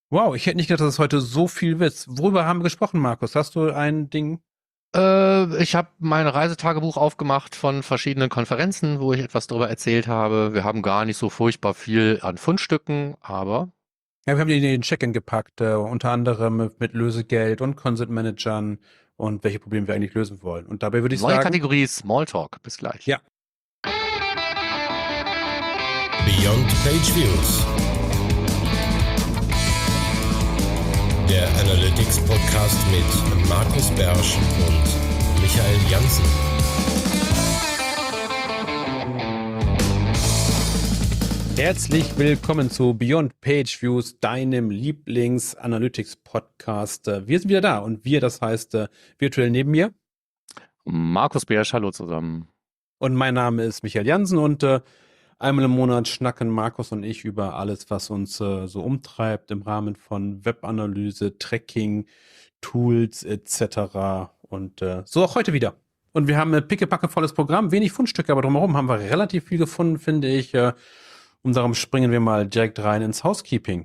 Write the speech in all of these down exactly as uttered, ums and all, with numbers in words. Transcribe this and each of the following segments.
Wow, ich hätte nicht gedacht, dass es heute so viel wird. Worüber haben wir gesprochen, Markus? Hast du ein Ding? Äh, ich habe mein Reisetagebuch aufgemacht von verschiedenen Konferenzen, wo ich etwas darüber erzählt habe. Wir haben gar nicht so furchtbar viel an Fundstücken, aber Ja, wir haben die in den Check-in gepackt, äh, unter anderem mit, mit Lösegeld und Consent-Managern und welche Probleme wir eigentlich lösen wollen. Und dabei würde ich neue sagen, Kategorie Smalltalk. Bis gleich. ja, Beyond Page Views, der Analytics Podcast mit Markus Bersch und Michael Janssen. herzlich willkommen zu Beyond Page Views, deinem Lieblings-Analytics-Podcast. Äh, Wir sind wieder da und wir, das heißt äh, virtuell neben mir. Markus Beersch, hallo zusammen. Und mein Name ist Michael Jansen und äh, einmal im Monat schnacken Markus und ich über alles, was uns äh, so umtreibt im Rahmen von Webanalyse, Tracking, Tools et cetera. Und äh, so auch heute wieder. Und wir haben ein pickepackevolles Programm, wenig Fundstücke, aber drumherum haben wir relativ viel gefunden, finde ich. Äh, und darum springen wir mal direkt rein ins Housekeeping.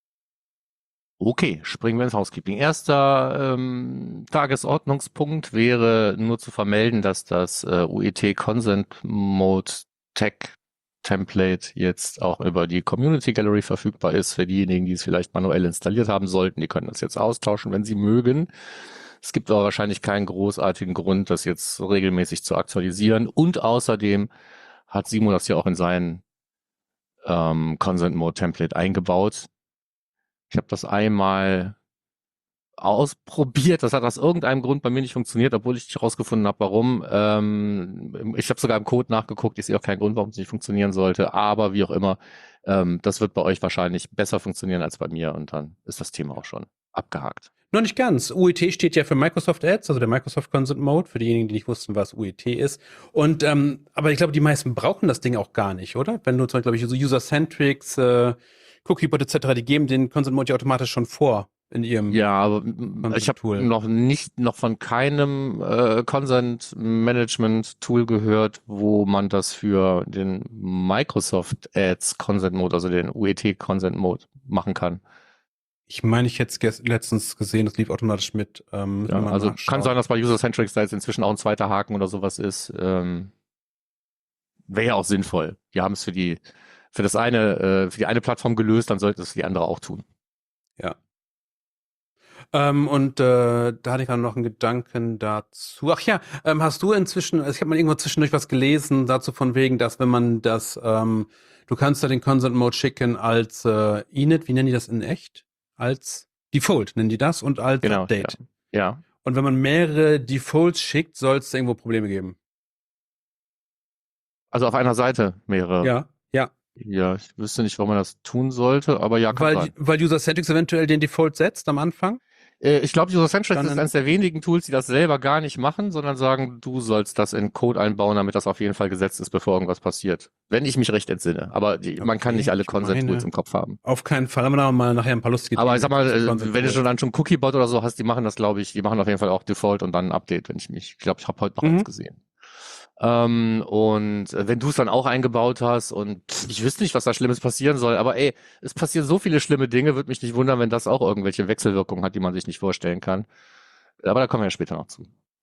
Okay, springen wir ins Housekeeping. Erster ähm, Tagesordnungspunkt wäre nur zu vermelden, dass das äh, U E T Consent Mode Tech Template jetzt auch über die Community Gallery verfügbar ist. Für diejenigen, die es vielleicht manuell installiert haben sollten, die können das jetzt austauschen, wenn sie mögen. Es gibt aber wahrscheinlich keinen großartigen Grund, das jetzt regelmäßig zu aktualisieren. Und außerdem hat Simo das ja auch in sein ähm, Consent Mode Template eingebaut. Ich habe das einmal ausprobiert. Das hat aus irgendeinem Grund bei mir nicht funktioniert, obwohl ich nicht herausgefunden habe, warum. Ähm, ich habe sogar im Code nachgeguckt. Ich sehe auch keinen Grund, warum es nicht funktionieren sollte. Aber wie auch immer, ähm, das wird bei euch wahrscheinlich besser funktionieren als bei mir. Und dann ist das Thema auch schon abgehakt. Noch nicht ganz. U E T steht ja für Microsoft Ads, also der Microsoft Consent Mode, für diejenigen, die nicht wussten, was U E T ist. Und ähm, aber ich glaube, die meisten brauchen das Ding auch gar nicht, oder? Wenn du zum Beispiel, glaube ich, so User-Centrics, äh, Cookiebot et cetera, die geben den Consent Mode ja automatisch schon vor in ihrem Ja, aber mm, ich habe Consent-Tool. noch nicht, noch von keinem äh, Consent Management Tool gehört, wo man das für den Microsoft Ads Consent Mode, also den U E T Consent Mode machen kann. Ich meine, ich hätte es letztens gesehen, das lief automatisch mit. Ähm, müssen wir Ja, mal also kann sein, nachschauen. dass bei User-Centric da jetzt inzwischen auch ein zweiter Haken oder sowas ist. Ähm, Wäre ja auch sinnvoll. Die haben es für die, für das eine, äh, für die eine Plattform gelöst, dann sollte es für die andere auch tun. Ja. Ähm, und äh, da hatte ich gerade noch einen Gedanken dazu. Ach ja, ähm, hast du inzwischen, also ich habe mal irgendwo zwischendurch was gelesen, dazu von wegen, dass wenn man das, ähm, du kannst da den Consent Mode schicken als äh, Init, wie nennen die das in echt? Als Default nennen die das und als Genau, ja. Update. Ja. Und wenn man mehrere Defaults schickt, soll es irgendwo Probleme geben. Also auf einer Seite mehrere. Ja, ja. Ja, ich wüsste nicht, warum man das tun sollte, aber ja, kann Weil, sein. weil User-Centrics eventuell den Default setzt am Anfang. Äh, ich glaube, User-Centric ist Dann, eines der wenigen Tools, die das selber gar nicht machen, sondern sagen, du sollst das in Code einbauen, damit das auf jeden Fall gesetzt ist, bevor irgendwas passiert. Wenn ich mich recht entsinne. Aber die, man kann nicht okay, alle ich Consent-Tools meine, im Kopf haben. auf keinen Fall. Aber da mal nachher ein paar lustige Aber ich sag Themen mal, zu äh, wenn du Consent-Tools. schon dann schon Cookiebot oder so hast, die machen das, glaube ich, die machen auf jeden Fall auch Default und dann ein Update, wenn ich mich, ich glaube, ich habe heute noch eins Mhm. gesehen. Ähm, und äh, wenn du es dann auch eingebaut hast und pff, ich wüsste nicht, was da Schlimmes passieren soll, aber ey, es passieren so viele schlimme Dinge, würde mich nicht wundern, wenn das auch irgendwelche Wechselwirkungen hat, die man sich nicht vorstellen kann. Aber da kommen wir ja später noch zu.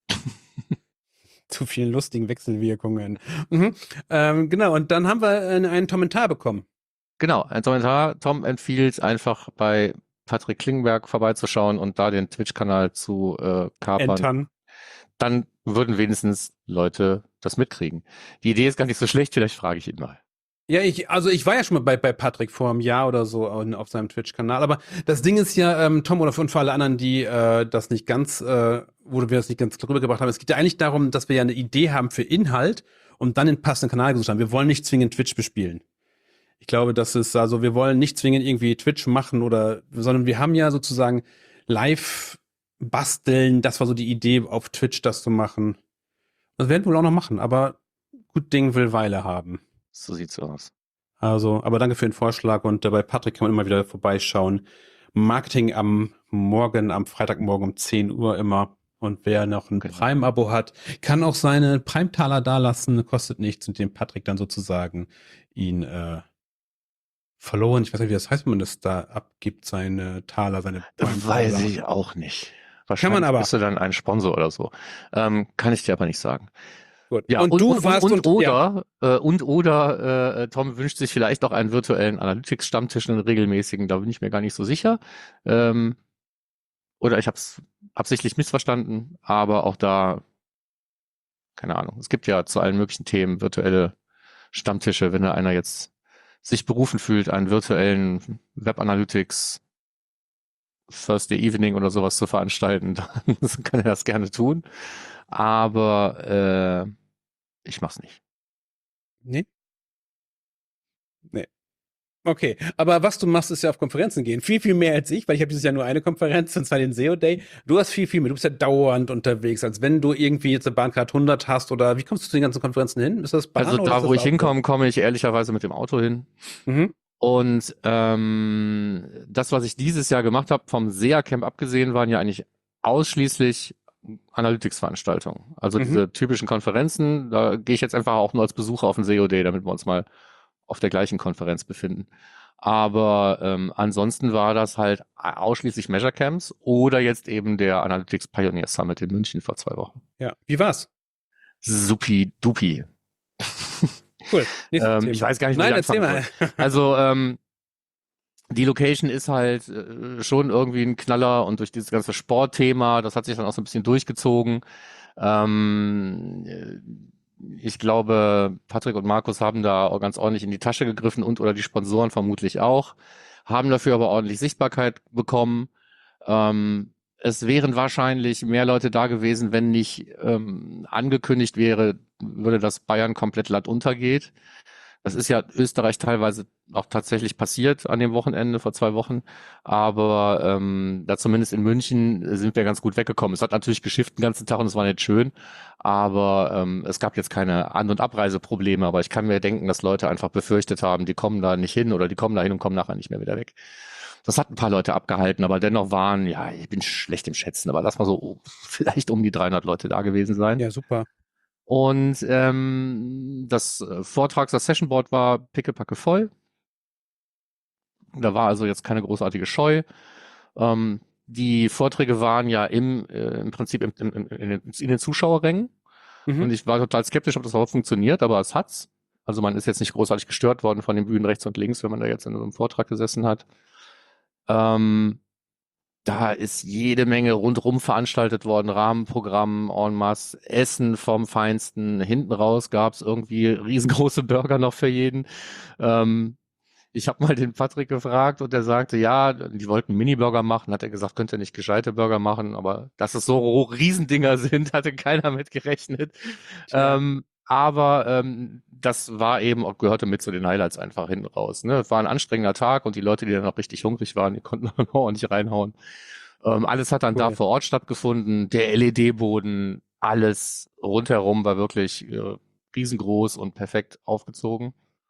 Zu vielen lustigen Wechselwirkungen. Mhm. Ähm, genau, und dann haben wir einen, einen Kommentar bekommen. Genau, ein Kommentar. Tom empfiehlt einfach bei Patrick Klingberg vorbeizuschauen und da den Twitch-Kanal zu äh, kapern. Entern. Dann würden wenigstens Leute das mitkriegen. Die Idee ist gar nicht so schlecht, vielleicht frage ich ihn mal. Ja, ich, also ich war ja schon mal bei, bei Patrick vor einem Jahr oder so auf, auf seinem Twitch-Kanal, aber das Ding ist ja, ähm, Tom oder für, und für alle anderen, die äh, das nicht ganz, äh, wo wir das nicht ganz rübergebracht haben, es geht ja eigentlich darum, dass wir ja eine Idee haben für Inhalt und dann den passenden Kanal gesucht haben. Wir wollen nicht zwingend Twitch bespielen. Ich glaube, das ist, also wir wollen nicht zwingend irgendwie Twitch machen oder, sondern wir haben ja sozusagen live basteln, das war so die Idee, auf Twitch das zu machen. Das werden wir wohl auch noch machen, aber gut Ding will Weile haben. So sieht's aus. Also, aber danke für den Vorschlag und äh, bei Patrick kann man immer wieder vorbeischauen. Marketing am Morgen, am Freitagmorgen um zehn Uhr immer. Und wer noch ein Genau. Prime-Abo hat, kann auch seine Prime-Taler dalassen, kostet nichts und dem Patrick dann sozusagen ihn äh, verloren. Ich weiß nicht, wie das heißt, wenn man das da abgibt, seine Taler, seine Weiß Prime-Taler. ich auch nicht. Kann man aber. Bist du dann ein Sponsor oder so. Ähm, kann ich dir aber nicht sagen. Gut. Ja, und, und, du und, warst und, und, oder, äh, und oder äh, Tom wünscht sich vielleicht auch einen virtuellen Analytics-Stammtisch, einen regelmäßigen, da bin ich mir gar nicht so sicher. Ähm, oder ich habe es absichtlich missverstanden, aber auch da, keine Ahnung, es gibt ja zu allen möglichen Themen virtuelle Stammtische, wenn da einer jetzt sich berufen fühlt, einen virtuellen Web Analytics Thursday Evening oder sowas zu veranstalten, dann kann er das gerne tun. Aber äh, ich mach's nicht. Nee? Nee. Okay, aber was du machst, ist ja auf Konferenzen gehen. Viel, viel mehr als ich, weil ich habe dieses Jahr nur eine Konferenz, und zwar den S E O Day. Du hast viel, viel mehr. Du bist ja dauernd unterwegs, als wenn du irgendwie jetzt eine Bahncard hundert hast oder wie kommst du zu den ganzen Konferenzen hin? Ist das Bahn Also oder da, ist das wo ich Auto? hinkomme, komme ich ehrlicherweise mit dem Auto hin. Mhm. Und ähm, das, was ich dieses Jahr gemacht habe, vom S E A Camp abgesehen, waren ja eigentlich ausschließlich Analytics-Veranstaltungen. Also Mhm. diese typischen Konferenzen, da gehe ich jetzt einfach auch nur als Besucher auf den S E O Day, damit wir uns mal auf der gleichen Konferenz befinden. Aber ähm, ansonsten war das halt ausschließlich Measure Camps oder jetzt eben der Analytics Pioneer Summit in München vor zwei Wochen. Ja. Wie war's? Supi dupi. Cool. Nächstes ähm, Thema. ich weiß gar nicht, wo Nein, ich erzähl anfangen mal. soll. Also ähm, die Location ist halt äh, schon irgendwie ein Knaller und durch dieses ganze Sportthema, das hat sich dann auch so ein bisschen durchgezogen. Ähm, äh, ich glaube, Patrick und Markus haben da auch ganz ordentlich in die Tasche gegriffen und oder die Sponsoren vermutlich auch, haben dafür aber ordentlich Sichtbarkeit bekommen. Ähm, es wären wahrscheinlich mehr Leute da gewesen, wenn nicht ähm, angekündigt wäre, würde, dass Bayern komplett landunter geht. Das ist ja Österreich teilweise auch tatsächlich passiert an dem Wochenende vor zwei Wochen. Aber ähm, da zumindest in München sind wir ganz gut weggekommen. Es hat natürlich geschifft den ganzen Tag und es war nicht schön. Aber ähm, es gab jetzt keine An- und Abreiseprobleme. Aber ich kann mir denken, dass Leute einfach befürchtet haben, die kommen da nicht hin oder die kommen da hin und kommen nachher nicht mehr wieder weg. Das hat ein paar Leute abgehalten, aber dennoch waren, ja, ich bin schlecht im Schätzen, aber lass mal so oh, vielleicht um die dreihundert Leute da gewesen sein. Ja, super. Und ähm, das Vortrags-, das Sessionboard war pickepacke voll. Da war also jetzt keine großartige Scheu. Ähm, die Vorträge waren ja im, äh, im Prinzip im, im, im, in, den, in den Zuschauerrängen. Mhm. Und ich war total skeptisch, ob das überhaupt funktioniert, aber es hat's. Also man ist jetzt nicht großartig gestört worden von den Bühnen rechts und links, wenn man da jetzt in so einem Vortrag gesessen hat. Ähm, Da ist jede Menge rundrum veranstaltet worden, Rahmenprogramm en masse, Essen vom Feinsten. Hinten raus gab's irgendwie riesengroße Burger noch für jeden. Ähm, ich habe mal den Patrick gefragt und der sagte, ja, die wollten Mini-Burger machen. Hat er gesagt, könnt ihr nicht gescheite Burger machen, aber dass es so Riesendinger sind, hatte keiner mit gerechnet. Ja. Ähm, aber ähm, das war eben, gehörte mit zu den Highlights einfach hinten raus. Ne? Es war ein anstrengender Tag und die Leute, die dann noch richtig hungrig waren, die konnten dann auch nicht reinhauen. Ähm, alles hat dann Cool. da vor Ort stattgefunden. Der L E D-Boden, alles rundherum war wirklich äh, riesengroß und perfekt aufgezogen.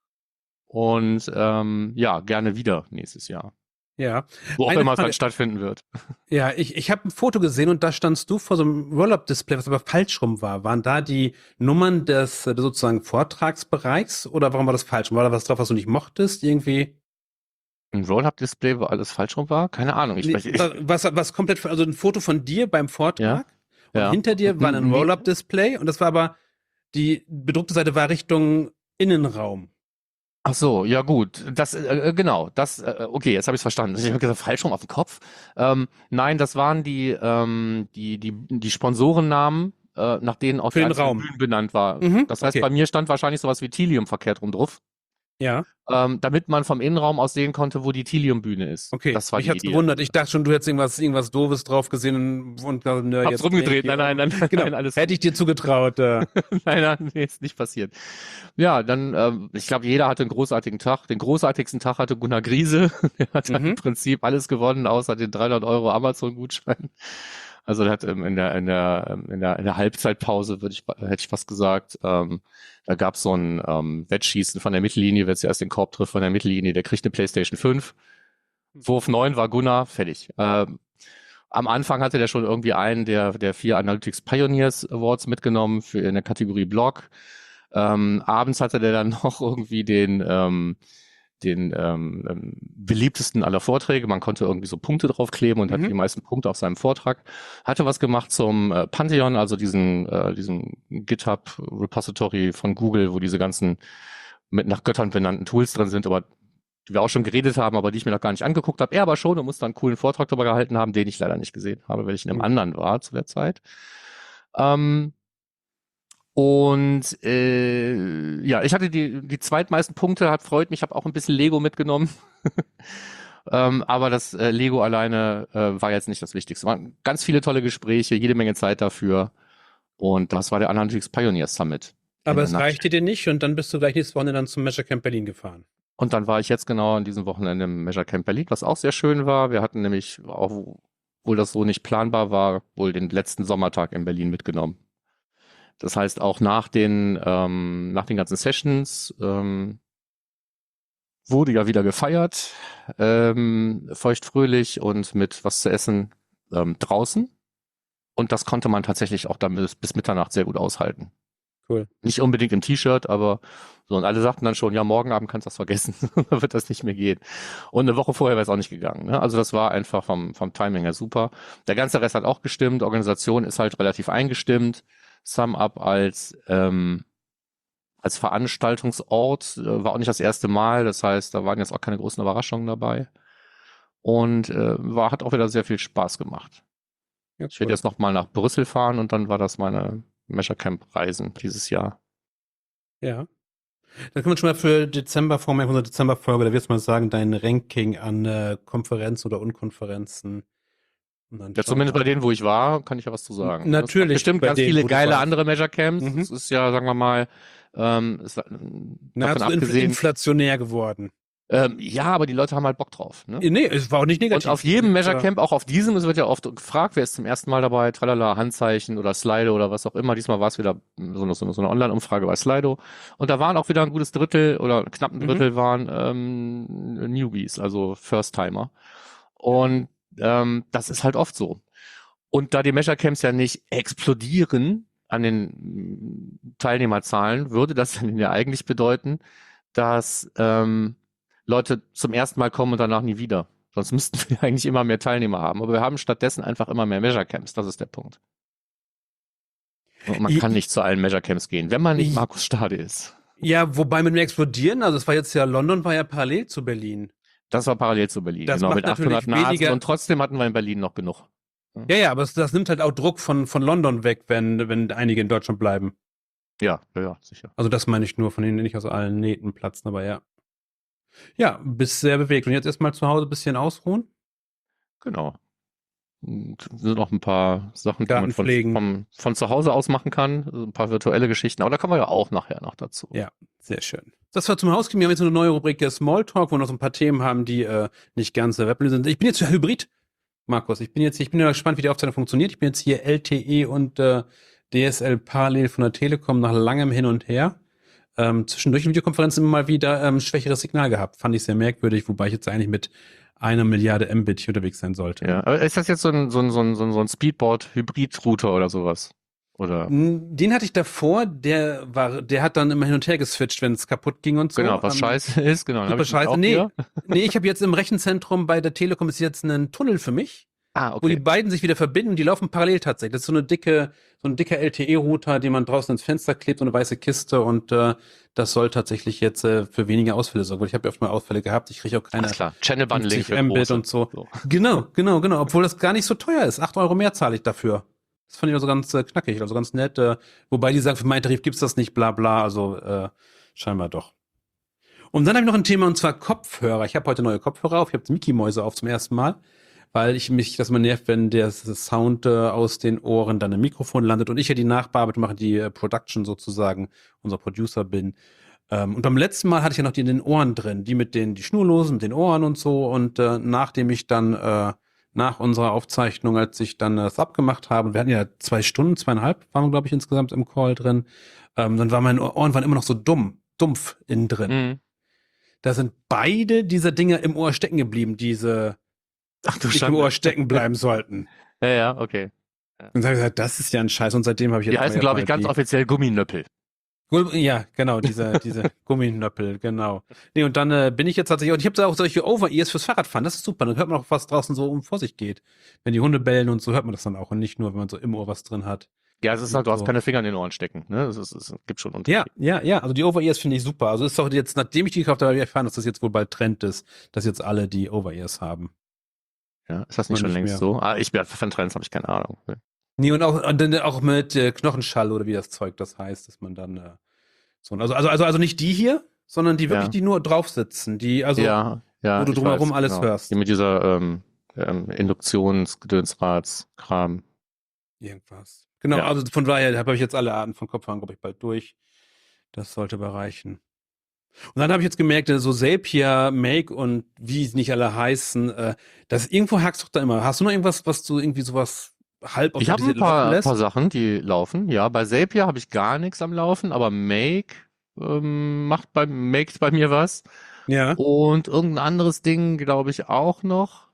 Und ähm, ja, gerne wieder nächstes Jahr. Ja. Wo auch Eine immer es Frage- dann stattfinden wird. Ja, ich, ich habe ein Foto gesehen und da standst du vor so einem Roll-Up-Display, was aber falsch rum war. Waren da die Nummern des, äh, sozusagen Vortragsbereichs oder warum war das falsch? War da was drauf, was du nicht mochtest? Irgendwie? Ein Roll-Up-Display, wo alles falsch rum war? Keine Ahnung. Ich, Nee, ich, was, was komplett, also ein Foto von dir beim Vortrag und ja. hinter dir war ein Nee. Roll-Up-Display und das war aber, die bedruckte Seite war Richtung Innenraum. Ach so, ja gut, das äh, genau, das äh, okay, jetzt habe ich es verstanden. Ich habe gesagt, falsch rum auf dem Kopf. Ähm, nein, das waren die ähm, die die die Sponsorennamen, äh, nach denen auch Für die den einzelnen Raum. Bühnen benannt war. Mhm, Das heißt, okay. bei mir stand wahrscheinlich sowas wie Tilium verkehrt rum drauf, Ja, ähm, damit man vom Innenraum aus sehen konnte, wo die Tilium-Bühne ist. okay. Das war Mich die hat's Idee. gewundert. Ich dachte schon, du hättest irgendwas, irgendwas Doofes drauf gesehen und, und nö, Hab's jetzt rumgedreht. irgendwie- Nein, nein, nein, Genau. nein, alles Hätte ich dir zugetraut. Äh. nein, nein, nee, ist nicht passiert. Ja, dann, ähm, ich glaube, jeder hatte einen großartigen Tag. Den großartigsten Tag hatte Gunnar Griese. Der hat dann Mhm. im Prinzip alles gewonnen, außer den dreihundert Euro Amazon-Gutschein. Also der hat ähm, in der in der ähm, in der in der Halbzeitpause, würde ich hätte ich fast gesagt, ähm, da gab's so ein ähm, Wettschießen von der Mittellinie, wer zuerst den Korb trifft von der Mittellinie, der kriegt eine PlayStation fünf. Wurf neun war Gunnar, fertig. Ähm, am Anfang hatte der schon irgendwie einen der der vier Analytics Pioneers Awards mitgenommen für in der Kategorie Blog. Ähm, abends hatte der dann noch irgendwie den ähm, den ähm, ähm, beliebtesten aller Vorträge. Man konnte irgendwie so Punkte draufkleben und Mhm. hatte die meisten Punkte auf seinem Vortrag. Hatte was gemacht zum äh, Pantheon, also diesen, äh, diesen GitHub-Repository von Google, wo diese ganzen mit nach Göttern benannten Tools drin sind, aber die wir auch schon geredet haben, aber die ich mir noch gar nicht angeguckt habe. Er aber schon und muss dann einen coolen Vortrag darüber gehalten haben, den ich leider nicht gesehen habe, weil ich in einem Mhm. anderen war zu der Zeit. Ähm, Und äh, ja, ich hatte die, die zweitmeisten Punkte, hat freut mich, ich habe auch ein bisschen Lego mitgenommen. ähm, aber das äh, Lego alleine äh, war jetzt nicht das Wichtigste. Waren ganz viele tolle Gespräche, jede Menge Zeit dafür. Und das war der Analytics Pioneer Summit. Aber In es der reichte dir nicht und dann bist du gleich nächstes Wochenende dann zum Measure Camp Berlin gefahren. Und dann war ich jetzt genau an diesem Wochenende im Measure Camp Berlin, was auch sehr schön war. Wir hatten nämlich, auch obwohl das so nicht planbar war, wohl den letzten Sommertag in Berlin mitgenommen. Das heißt, auch nach den, ähm, nach den ganzen Sessions ähm, wurde ja wieder gefeiert, ähm, feuchtfröhlich und mit was zu essen ähm, draußen. Und das konnte man tatsächlich auch dann bis, bis Mitternacht sehr gut aushalten. Cool. Nicht unbedingt im T-Shirt, aber so. Und alle sagten dann schon, ja, morgen Abend kannst du das vergessen, da wird das nicht mehr gehen. Und eine Woche vorher wäre es auch nicht gegangen. Ne? Also das war einfach vom, vom Timing her super. Der ganze Rest hat auch gestimmt. Organisation ist halt relativ eingestimmt. SumUp als ähm, als Veranstaltungsort äh, war auch nicht das erste Mal. Das heißt, da waren jetzt auch keine großen Überraschungen dabei. Und äh, war, hat auch wieder sehr viel Spaß gemacht. Ja, Ich werde cool. jetzt noch mal nach Brüssel fahren und dann war das meine Measure Camp Reisen dieses Jahr. Ja. Dann können wir schon mal für Dezember vormerken, unsere Dezember-Folge, da wirst du mal sagen, dein Ranking an äh, Konferenzen oder Unkonferenzen. Und dann Ja, schauen zumindest wir bei denen, wo ich war, kann ich ja was zu sagen. N- natürlich, Es gab bestimmt bei ganz denen, viele wo du geile warst. andere Measure Camps. Mhm. Es ist ja, sagen wir mal, ähm, es, Nahezu davon infl abgesehen. inflationär geworden. Ähm, ja, aber die Leute haben halt Bock drauf. Ne? Nee, es war auch nicht negativ. Und auf jedem Measure Ja. Camp, auch auf diesem, es wird ja oft gefragt, wer ist zum ersten Mal dabei, tralala, Handzeichen oder Slido oder was auch immer. Diesmal war es wieder so eine, so eine, so eine Online-Umfrage bei Slido. Und da waren auch wieder ein gutes Drittel oder knapp ein Drittel Mhm. waren ähm, Newbies, also First-Timer. Und ähm, das ist halt oft so. Und da die Measure Camps ja nicht explodieren an den Teilnehmerzahlen, würde das dann ja eigentlich bedeuten, dass ähm, Leute zum ersten Mal kommen und danach nie wieder. Sonst müssten wir eigentlich immer mehr Teilnehmer haben. Aber wir haben stattdessen einfach immer mehr Measure Camps. Das ist der Punkt. Und man I- kann nicht zu allen Measure Camps gehen, wenn man nicht I- Markus Stade ist. Ja, wobei mit dem Explodieren, also es war jetzt ja, London war ja parallel zu Berlin. Das war parallel zu Berlin, Das genau, macht mit natürlich achthundert Nasen. weniger- Und trotzdem hatten wir in Berlin noch genug. Ja, ja, aber es, das nimmt halt auch Druck von, von London weg, wenn, wenn einige in Deutschland bleiben. Ja, ja, ja, sicher. Also das meine ich nur, von denen nicht aus allen Nähten platzen, aber ja. Ja, bist sehr bewegt. Und jetzt erstmal zu Hause ein bisschen ausruhen? Genau. Und es sind noch ein paar Sachen, die man Garten von, pflegen. vom, von zu Hause aus machen kann. Also ein paar virtuelle Geschichten. Aber da kommen wir ja auch nachher noch dazu. Ja, sehr schön. Das war zum Housekeeping. Wir haben jetzt eine neue Rubrik der Smalltalk, wo wir noch so ein paar Themen haben, die äh, nicht ganz der Weblinien sind. Ich bin jetzt ja Hybrid, Markus. Ich bin jetzt, ich bin ja gespannt, wie die Aufzeichnung funktioniert. Ich bin jetzt hier L T E und äh, D S L parallel von der Telekom nach langem Hin und Her. Ähm, zwischendurch in Videokonferenzen immer mal wieder ähm, schwächeres Signal gehabt. Fand ich sehr merkwürdig, wobei ich jetzt eigentlich mit einer Milliarde Mbit hier unterwegs sein sollte. Ja, aber ist das jetzt so ein, so ein, so ein, so ein so ein Speedboard-Hybrid-Router oder sowas? Oder? Den hatte ich davor, der war, der hat dann immer hin und her geswitcht, wenn es kaputt ging und so. Genau, was Ähm, scheiße ist, genau. dann hab Super ich nämlich scheiße. auch Nee, hier. nee, ich habe jetzt im Rechenzentrum bei der Telekom ist jetzt ein Tunnel für mich, Ah, wo die okay. beiden sich wieder verbinden. Die laufen parallel tatsächlich. Das ist so eine dicke, so ein dicker L T E-Router, den man draußen ins Fenster klebt, so eine weiße Kiste. Und äh, das soll tatsächlich jetzt äh, für weniger Ausfälle sorgen. Weil ich habe ja oft mal Ausfälle gehabt. Ich kriege auch keine Alles klar. Channel Bundling fünfzig für Mbit große. und so. so. Genau, genau, genau. Obwohl das gar nicht so teuer ist. acht Euro mehr zahle ich dafür. Das fand ich also ganz äh, knackig, also ganz nett. Äh, wobei die sagen, für meinen Tarif gibt's das nicht, bla bla. Also äh, scheinbar doch. Und dann habe ich noch ein Thema, und zwar Kopfhörer. Ich habe heute neue Kopfhörer auf. Ich habe Mickey-Mäuse auf zum ersten Mal, weil ich mich das mal nervt, wenn der Sound äh, aus den Ohren dann im Mikrofon landet und ich ja die Nachbearbeitung mache, die äh, Production sozusagen, unser Producer bin. Ähm, und beim letzten Mal hatte ich ja noch die in den Ohren drin, die mit den, die Schnurlosen, mit den Ohren und so. Und äh, nachdem ich dann äh, nach unserer Aufzeichnung, als ich dann das abgemacht habe, wir hatten ja zwei Stunden, zweieinhalb, waren wir, glaube ich, insgesamt im Call drin, ähm, dann waren meine Ohren waren immer noch so dumm, dumpf innen drin. Mhm. Da sind beide dieser Dinger im Ohr stecken geblieben, diese Ach du nicht im Schande. Ohr stecken bleiben sollten. Ja, ja, okay. Und dann habe ich gesagt, das ist ja ein Scheiß. Und seitdem habe ich jetzt Die heißen, mal- glaube ich, mal ganz die- offiziell Gumminöppel. Ja, genau, diese, diese Gumminöppel, genau. Nee, und dann äh, bin ich jetzt tatsächlich, und ich habe da auch solche Over-Ears fürs Fahrradfahren, das ist super, dann hört man auch, was draußen so um vor sich geht. Wenn die Hunde bellen und so, hört man das dann auch und nicht nur, wenn man so im Ohr was drin hat. Ja, es ist halt, du hast So. keine Finger in den Ohren stecken, ne? Es, ist, es gibt schon Ja, Unterschiede. ja, ja, also die Over-Ears finde ich super. Also ist doch jetzt, nachdem ich die gekauft habe, habe ich erfahren, dass das jetzt wohl bald Trend ist, dass jetzt alle die Over-Ears haben. Ja, ist das nicht Und schon nicht längst mehr. so? Ah, ich bin von Trends, habe ich keine Ahnung. Nee, und auch, und dann auch mit äh, Knochenschall oder wie das Zeug das heißt, dass man dann äh, so, also, also, also, also nicht die hier, sondern die wirklich, Ja. die nur drauf sitzen, die, also, ja, ja, wo du ich drumherum weiß, alles genau. hörst. Die mit dieser ähm, ähm, Induktionsgedönsrats-Kram. Irgendwas. Genau, Ja. also von daher habe ich jetzt alle Arten von Kopfhörern, glaube ich, bald durch. Das sollte bereichen. Und dann habe ich jetzt gemerkt, so Zapier, Make und wie sie nicht alle heißen, äh, das irgendwo hackst du doch da immer. Hast du noch irgendwas, was du irgendwie sowas halb Ich habe ein automatisiert laufen paar, lässt? paar Sachen, die laufen. Ja, bei Zapier habe ich gar nichts am Laufen, aber Make ähm, macht bei Makes bei mir was. Ja. Und irgendein anderes Ding, glaube ich, auch noch.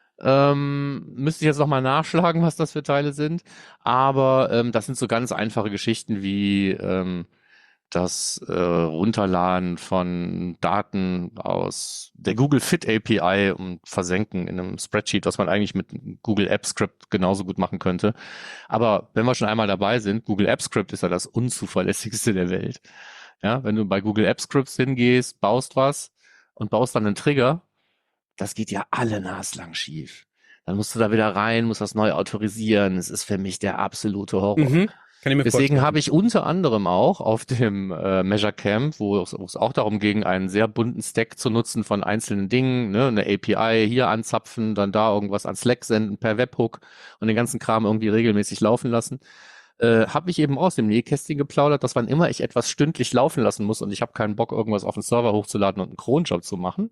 Ähm, müsste ich jetzt nochmal nachschlagen, was das für Teile sind. Aber ähm, das sind so ganz einfache Geschichten wie ähm, das äh, Runterladen von Daten aus der Google Fit A P I und versenken in einem Spreadsheet, was man eigentlich mit Google Apps Script genauso gut machen könnte. Aber wenn wir schon einmal dabei sind, Google Apps Script ist ja das unzuverlässigste der Welt. Ja, wenn du bei Google Apps Scripts hingehst, baust was und baust dann einen Trigger, das geht ja alle naslang schief. Dann musst du da wieder rein, musst das neu autorisieren. Es ist für mich der absolute Horror. Mhm. Kann ich mir Deswegen vorstellen. habe ich unter anderem auch auf dem äh, Measure Camp, wo es, wo es auch darum ging, einen sehr bunten Stack zu nutzen von einzelnen Dingen, ne, eine A P I hier anzapfen, dann da irgendwas an Slack senden per Webhook und den ganzen Kram irgendwie regelmäßig laufen lassen, äh, habe ich eben aus dem Nähkästchen geplaudert, dass wann immer ich etwas stündlich laufen lassen muss und ich habe keinen Bock, irgendwas auf den Server hochzuladen und einen Cronjob zu machen,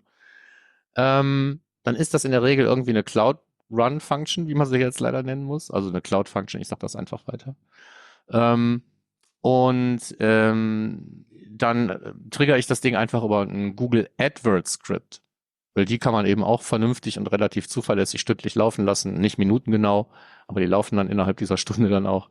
ähm, dann ist das in der Regel irgendwie eine Cloud-Run-Function, wie man sie jetzt leider nennen muss, also eine Cloud-Function, ich sage das einfach weiter. Ähm, und ähm, dann äh, triggere ich das Ding einfach über ein Google AdWords Script, weil die kann man eben auch vernünftig und relativ zuverlässig stündlich laufen lassen, nicht minutengenau, aber die laufen dann innerhalb dieser Stunde dann auch.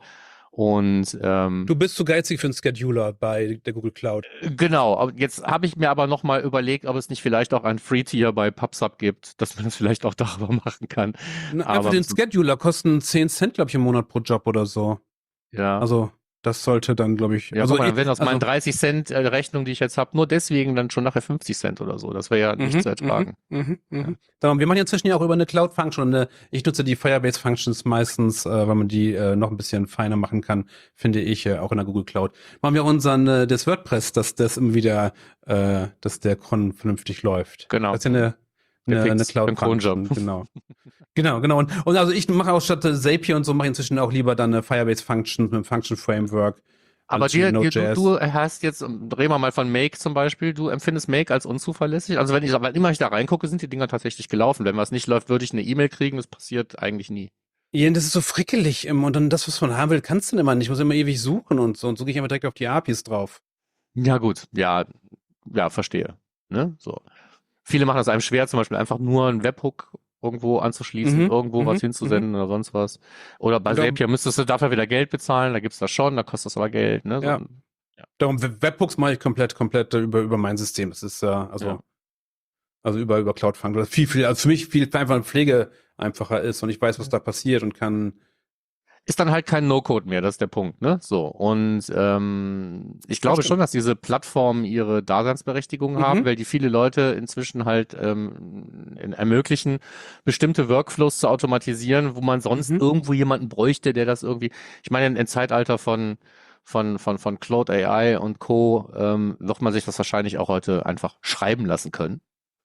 Und ähm, Du bist zu geizig für einen Scheduler bei der Google Cloud. genau, aber jetzt habe ich mir aber nochmal überlegt, ob es nicht vielleicht auch ein Free-Tier bei PubSub gibt, dass man das vielleicht auch darüber machen kann. Na, Aber- einfach den Scheduler kosten zehn Cent, glaube ich, im Monat pro Job oder so. Ja. Also, das sollte dann, glaube ich. Ja, also, guck mal, wenn aus also, meinen dreißig Cent äh, Rechnung, die ich jetzt habe, nur deswegen dann schon nachher fünfzig Cent oder so. Das wäre ja nicht Mhm, zu ertragen. Mhm, mhm, mhm. Darum, wir machen inzwischen ja auch über eine Cloud-Function. Und, äh, ich nutze die Firebase-Functions meistens, äh, weil man die äh, noch ein bisschen feiner machen kann, finde ich, äh, auch in der Google Cloud. Machen wir unseren, äh, das WordPress, dass das immer wieder, äh, dass der Cron vernünftig läuft. Genau. Das ist ja eine, eine, eine Fix, ein Cloud-Function. Cronjob. Genau. Genau, genau. Und, und also ich mache auch statt äh, Zapier und so, mache ich inzwischen auch lieber dann eine Firebase-Function mit einem Function-Framework. Aber Also dir, dir, Node.js. du, du hast jetzt, drehen wir mal von Make zum Beispiel, du empfindest Make als unzuverlässig. Also wenn ich, wenn immer ich da reingucke, sind die Dinger tatsächlich gelaufen. Wenn was nicht läuft, würde ich eine E-Mail kriegen. Das passiert eigentlich nie. Ja, das ist so frickelig immer. Und dann das, was man haben will, kannst du immer nicht. Ich muss immer ewig suchen und so. Und so gehe ich immer direkt auf die A P Is drauf. Ja gut, ja, ja, verstehe. Ne? So. Viele machen das einem schwer, zum Beispiel einfach nur einen Webhook irgendwo anzuschließen, Mhm, irgendwo mhm, was hinzusenden oder sonst was. Oder bei Genau. Zapier müsstest du dafür wieder Geld bezahlen, da gibt's das schon, da kostet das aber Geld. Ne? So, Ja. Darum, Web- Webhooks mache ich komplett, komplett äh, über, über mein System. Das ist, äh, also, Ja. also über, über Cloud Function. Das viel, viel, also für mich viel einfach eine Pflege einfacher ist und ich weiß, was da passiert und kann. Ist dann halt kein No-Code mehr, das ist der Punkt, ne? So. Und ähm, ich glaube stimmt. schon, dass diese Plattformen ihre Daseinsberechtigung Mhm. haben, weil die viele Leute inzwischen halt ähm, in- ermöglichen, bestimmte Workflows zu automatisieren, wo man sonst Mhm. irgendwo jemanden bräuchte, der das irgendwie. Ich meine, im Zeitalter von von von von Claude A I und Co. Ähm, wird man sich das wahrscheinlich auch heute einfach schreiben lassen können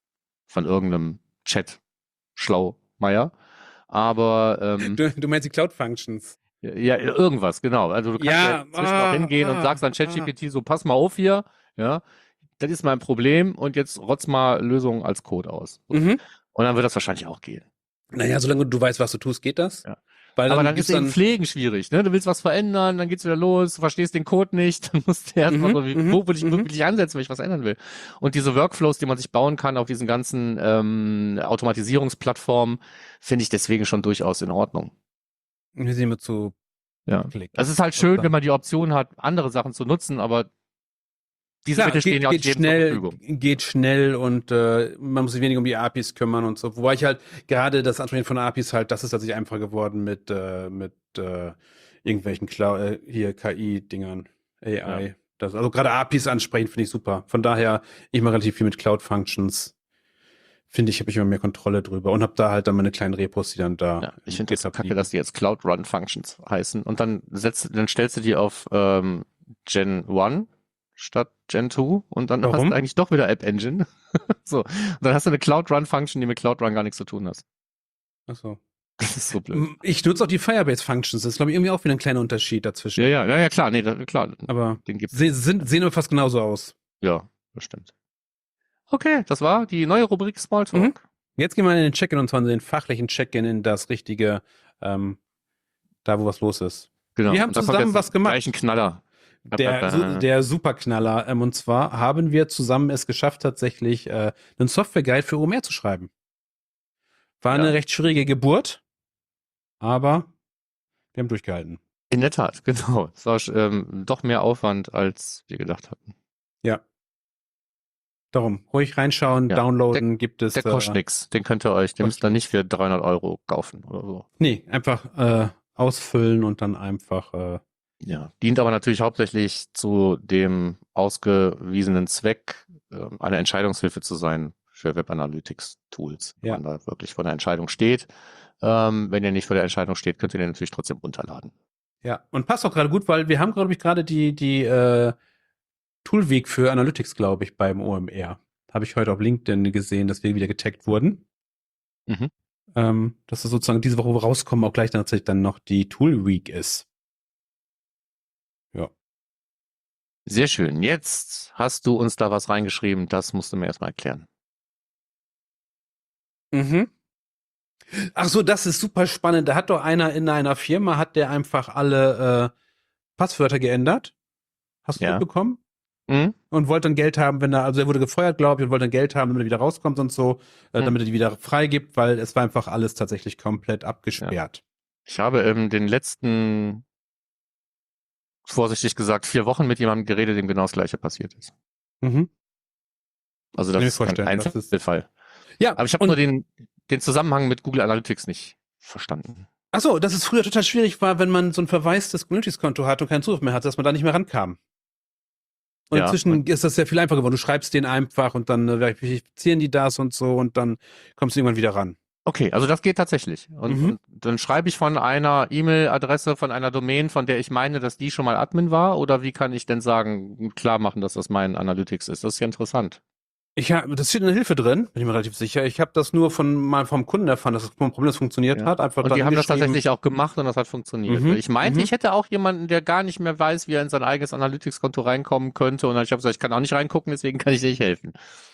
von irgendeinem Chat Schlaumeier. Aber ähm, Du, du meinst die Cloud Functions. ja, irgendwas, genau. Also du kannst Ja, ja, inzwischen ah, auch hingehen und ah, sagst dann ChatGPT so, pass mal auf hier, ja, das ist mein Problem und jetzt rotz mal Lösungen als Code aus. Mhm. Und dann wird das wahrscheinlich auch gehen. Naja, solange du weißt, was du tust, geht das. Ja. Weil Aber dann gibt's ist eben Pflegen schwierig, ne? Du willst was verändern, dann geht's wieder los, du verstehst den Code nicht, dann musst du erstmal Mhm, so, wie, mhm, wo will ich mhm. wirklich ansetzen, wenn ich was ändern will. Und diese Workflows, die man sich bauen kann auf diesen ganzen ähm, Automatisierungsplattformen, finde ich deswegen schon durchaus in Ordnung. Wir sind immer zu Ja. klicken. Es ist halt schön, wenn man die Option hat, andere Sachen zu nutzen, aber Diese Mittel stehen ja auch geht jedem schnell, zur Verfügung. geht schnell und äh, man muss sich weniger um die A P Is kümmern und so. Wobei ich halt gerade das Ansprechen von A P Is halt, das ist tatsächlich einfacher geworden mit, äh, mit äh, irgendwelchen Clou- äh, hier K I-Dingern, A I. Ja. Das, also gerade A P Is ansprechen finde ich super. Von daher, ich mache relativ viel mit Cloud-Functions. Finde ich, habe ich immer mehr Kontrolle drüber und habe da halt dann meine kleinen Repos, die dann da. Ja, ich finde das so kacke, liegen. dass die jetzt Cloud Run Functions heißen und dann setzt, dann stellst du die auf ähm, Gen eins statt Gen zwei und dann Warum? hast du eigentlich doch wieder App Engine. So. Und dann hast du eine Cloud Run Function, die mit Cloud Run gar nichts zu tun hat. Ach so. Das ist so blöd. Ich nutze auch die Firebase-Functions. Das ist, glaube ich, irgendwie auch wieder ein kleiner Unterschied dazwischen. Ja, ja, ja, ja, klar, nee, da, klar. Aber Den gibt's. sie sind, sehen aber fast genauso aus. Ja, bestimmt. Okay, das war die neue Rubrik Smalltalk. Mhm. Jetzt gehen wir in den Check-in und zwar in den fachlichen Check-in in das richtige, ähm, da wo was los ist. Genau. Wir haben Und da kommt zusammen jetzt was gemacht. Gleich ein Knaller. Der, su- der Superknaller. Ähm, und zwar haben wir zusammen es geschafft, tatsächlich äh, einen Software-Guide für O M R zu schreiben. War Ja. eine recht schwierige Geburt, aber wir haben durchgehalten. In der Tat, genau. Es war ähm, doch mehr Aufwand, als wir gedacht hatten. Ja. Darum, ruhig reinschauen, Ja. downloaden, gibt es. Der kostet äh, nix. Den könnt ihr euch, den müsst ihr nicht für dreihundert Euro kaufen oder so. Nee, einfach äh, ausfüllen und dann einfach. Äh, Ja. Dient aber natürlich hauptsächlich zu dem ausgewiesenen Zweck, ähm, eine Entscheidungshilfe zu sein für Web Analytics Tools. Wenn Ja. man da wirklich vor der Entscheidung steht. Ähm, wenn ihr nicht vor der Entscheidung steht, könnt ihr den natürlich trotzdem runterladen. ja, und passt auch gerade gut, weil wir haben, glaube ich, gerade die, die äh, Toolweek für Analytics, glaube ich, beim O M R. Habe ich heute auf LinkedIn gesehen, dass wir wieder getaggt wurden. Mhm. Ähm, dass es sozusagen diese Woche, wo wir rauskommen, auch gleich tatsächlich dann noch die Toolweek ist. Ja. Sehr schön. Jetzt hast du uns da was reingeschrieben. Das musst du mir erstmal erklären. Mhm. Ach so, das ist super spannend. Da hat doch einer in einer Firma, hat der einfach alle äh, Passwörter geändert. Hast du Ja. mitbekommen? Mhm. Und wollte dann Geld haben, wenn er, also er wurde gefeuert, glaube ich, und wollte dann Geld haben, damit er wieder rauskommt und so, äh, Hm. damit er die wieder freigibt, weil es war einfach alles tatsächlich komplett abgesperrt. Ich habe in den letzten, vorsichtig gesagt, vier Wochen mit jemandem geredet, dem genau das Gleiche passiert ist. Mhm. Also Kann das ich ist kein vorstellen, das ist- Einzelfall. Ja, Aber ich habe und- nur den, den Zusammenhang mit Google Analytics nicht verstanden. Ach so, dass es früher total schwierig war, wenn man so ein verwaistes Communities-Konto hat und keinen Zugriff mehr hat, dass man da nicht mehr rankam. Und Ja, inzwischen und- ist das sehr viel einfacher geworden. Du schreibst den einfach und dann äh, verifizieren die das und so und dann kommst du irgendwann wieder ran. Okay, also das geht tatsächlich. Und, Mhm. und dann schreibe ich von einer E-Mail-Adresse, von einer Domain, von der ich meine, dass die schon mal Admin war? Oder wie kann ich denn sagen, klar machen, dass das mein Analytics ist? Das ist ja interessant. Ich hab, das steht in der Hilfe drin, bin ich mir relativ sicher. Ich habe das nur von mal vom Kunden erfahren, dass das Problem das funktioniert Ja. hat. Einfach Und dann die haben das hingeschrieben. tatsächlich auch gemacht und das hat funktioniert. Mhm, Ich meinte, mhm. ich hätte auch jemanden, der gar nicht mehr weiß, wie er in sein eigenes Analytics-Konto reinkommen könnte. Und dann ich habe gesagt, ich kann auch nicht reingucken, deswegen kann ich dir nicht helfen.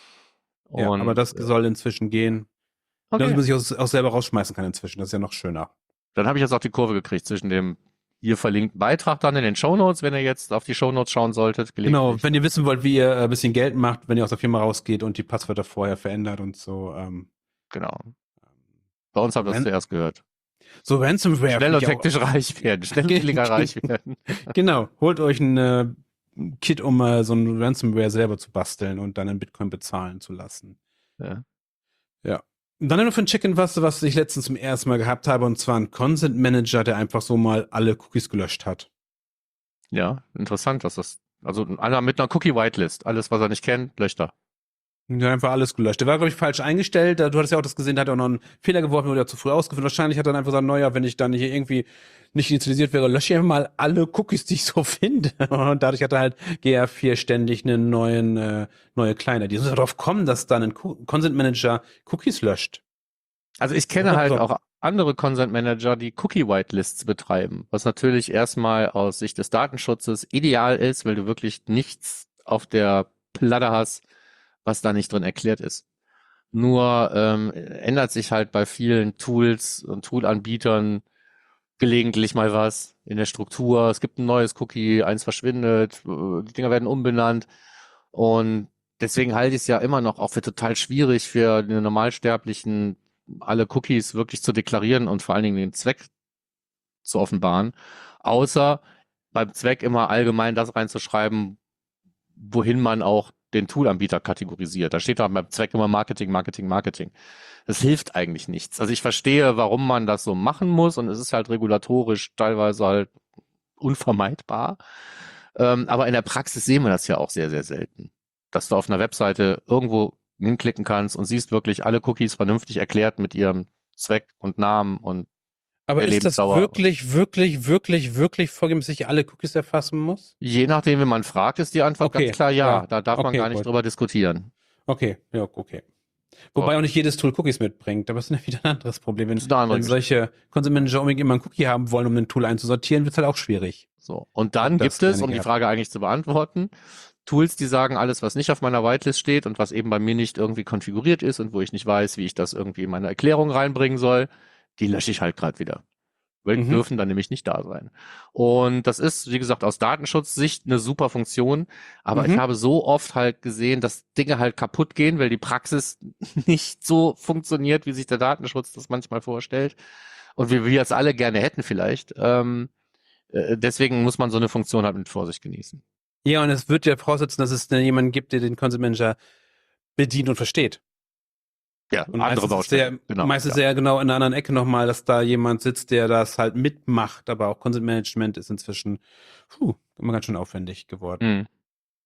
Ja, Und, aber das äh, soll inzwischen gehen. okay. Dass man sich auch, auch selber rausschmeißen kann inzwischen. Das ist ja noch schöner. Dann habe ich jetzt auch die Kurve gekriegt zwischen dem hier verlinkten Beitrag dann in den Shownotes, wenn ihr jetzt auf die Shownotes schauen solltet. Genau, gelegentlich. wenn ihr wissen wollt, wie ihr äh, ein bisschen Geld macht, wenn ihr aus der Firma rausgeht und die Passwörter vorher verändert und so. Ähm, Genau. Bei uns habt ihr das Ran- zuerst gehört. so Ransomware. Schnell und finde ich auch- hektisch reich werden. Schnell und billiger reich werden. Genau, holt euch ein äh, Kit, um äh, so ein Ransomware selber zu basteln und dann in Bitcoin bezahlen zu lassen. Ja. Ja. Und dann noch für ein Check-in was, was ich letztens zum ersten Mal gehabt habe, und zwar ein Consent Manager, der einfach so mal alle Cookies gelöscht hat. Ja, interessant, dass das, also einer mit einer Cookie-Whitelist. Alles, was er nicht kennt, löscht er. Der hat einfach alles gelöscht. Der war, glaube ich, falsch eingestellt. Du hattest ja auch das gesehen, der hat auch noch einen Fehler geworfen oder zu früh ausgeführt. Wahrscheinlich hat er dann einfach gesagt, naja, wenn ich dann hier irgendwie nicht initialisiert wäre, lösche ich einfach mal alle Cookies, die ich so finde. Und dadurch hat er halt G R vier ständig einen neuen, äh, neue Kleiner. Die müssen darauf kommen, dass dann ein Co- Consent Manager Cookies löscht. Also ich kenne Ja, halt so. auch andere Consent Manager, die Cookie-Whitelists betreiben, was natürlich erstmal aus Sicht des Datenschutzes ideal ist, weil du wirklich nichts auf der Platte hast, was da nicht drin erklärt ist. Nur ähm, ändert sich halt bei vielen Tools und Toolanbietern gelegentlich mal was in der Struktur. Es gibt ein neues Cookie, eins verschwindet, äh, die Dinger werden umbenannt und deswegen halte ich es ja immer noch auch für total schwierig für den Normalsterblichen, alle Cookies wirklich zu deklarieren und vor allen Dingen den Zweck zu offenbaren, außer beim Zweck immer allgemein das reinzuschreiben, wohin man auch den Toolanbieter kategorisiert. Da steht da beim Zweck immer Marketing, Marketing, Marketing. Das hilft eigentlich nichts. Also ich verstehe, warum man das so machen muss und es ist halt regulatorisch teilweise halt unvermeidbar. Ähm, aber in der Praxis sehen wir das ja auch sehr, sehr selten. Dass du auf einer Webseite irgendwo hinklicken kannst und siehst wirklich alle Cookies vernünftig erklärt mit ihrem Zweck und Namen und Aber ist das Lebensdauer. wirklich, wirklich, wirklich, wirklich vorgegeben, dass ich alle Cookies erfassen muss? Je nachdem, wie man fragt, ist die Antwort Okay, ganz klar ja. ja. Da darf man Okay, gar nicht gut. drüber diskutieren. Okay, ja, okay. Wobei So. auch nicht jedes Tool Cookies mitbringt, aber das ist ja wieder ein anderes Problem. Wenn, Das ist eine andere wenn solche Konsumentmanager unbedingt immer einen Cookie haben wollen, um ein Tool einzusortieren, wird es halt auch schwierig. So. Und dann Das gibt es, gerne um die gehabt. Frage eigentlich zu beantworten, Tools, die sagen, alles, was nicht auf meiner Whitelist steht und was eben bei mir nicht irgendwie konfiguriert ist und wo ich nicht weiß, wie ich das irgendwie in meine Erklärung reinbringen soll, die lösche ich halt gerade wieder. Weil die Mhm. dürfen dann nämlich nicht da sein. Und das ist, wie gesagt, aus Datenschutzsicht eine super Funktion. Aber Mhm. ich habe so oft halt gesehen, dass Dinge halt kaputt gehen, weil die Praxis nicht so funktioniert, wie sich der Datenschutz das manchmal vorstellt. Und wie wir es alle gerne hätten vielleicht. Ähm, äh, deswegen muss man so eine Funktion halt mit Vorsicht genießen. Ja, und es wird ja voraussetzen, dass es jemanden gibt, der den Konsumentmanager bedient und versteht. Ja, Und andere meistens ist der, Baustellen. Genau, meistens ja. ja genau in einer anderen Ecke nochmal, dass da jemand sitzt, der das halt mitmacht. Aber auch Content Management ist inzwischen puh, immer ganz schön aufwendig geworden. Mhm.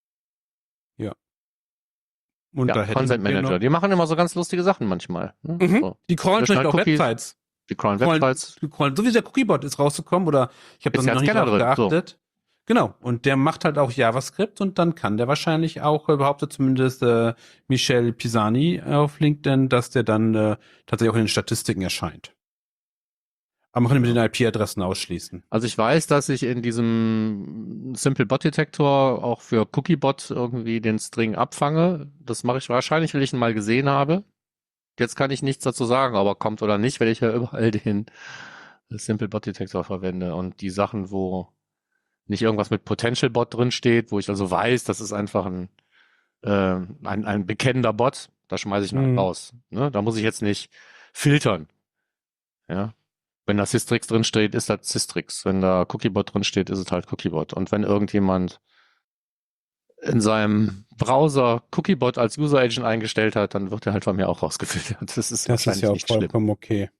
Und Ja, da hätte Content ich mir Manager. noch, Die machen immer so ganz lustige Sachen manchmal. Ne? Mhm. So. Die crawlen Löschen vielleicht halt auch Cookies. Websites. Die crawlen Crawlen- Websites. die crawlen, so wie der Cookiebot ist rausgekommen, oder ich habe Ist das ja noch als nicht Scanner darauf drin, so. geachtet. Genau, und der macht halt auch JavaScript und dann kann der wahrscheinlich auch, äh, behauptet zumindest äh, Michel Pisani auf LinkedIn, dass der dann äh, tatsächlich auch in den Statistiken erscheint. Aber man kann mit den I P-Adressen ausschließen. Also ich weiß, dass ich in diesem Simple Bot Detektor auch für Cookiebot irgendwie den String abfange. Das mache ich wahrscheinlich, weil ich ihn mal gesehen habe. Jetzt kann ich nichts dazu sagen, ob er kommt oder nicht, weil ich ja überall den Simple Bot Detektor verwende. Und die Sachen, wo nicht irgendwas mit Potential Bot drin steht, wo ich also weiß, das ist einfach ein, äh, ein, ein bekennender Bot, da schmeiße ich ihn halt Mhm. raus. Ne? Da muss ich jetzt nicht filtern. Ja. Wenn da Systrix drin steht, ist das Systrix. Wenn da Cookiebot drin steht, ist es halt Cookiebot. Und wenn irgendjemand in seinem Browser Cookiebot als User Agent eingestellt hat, dann wird er halt von mir auch rausgefiltert. Das ist Das ist wahrscheinlich ja auch nicht schlimm. vollkommen okay.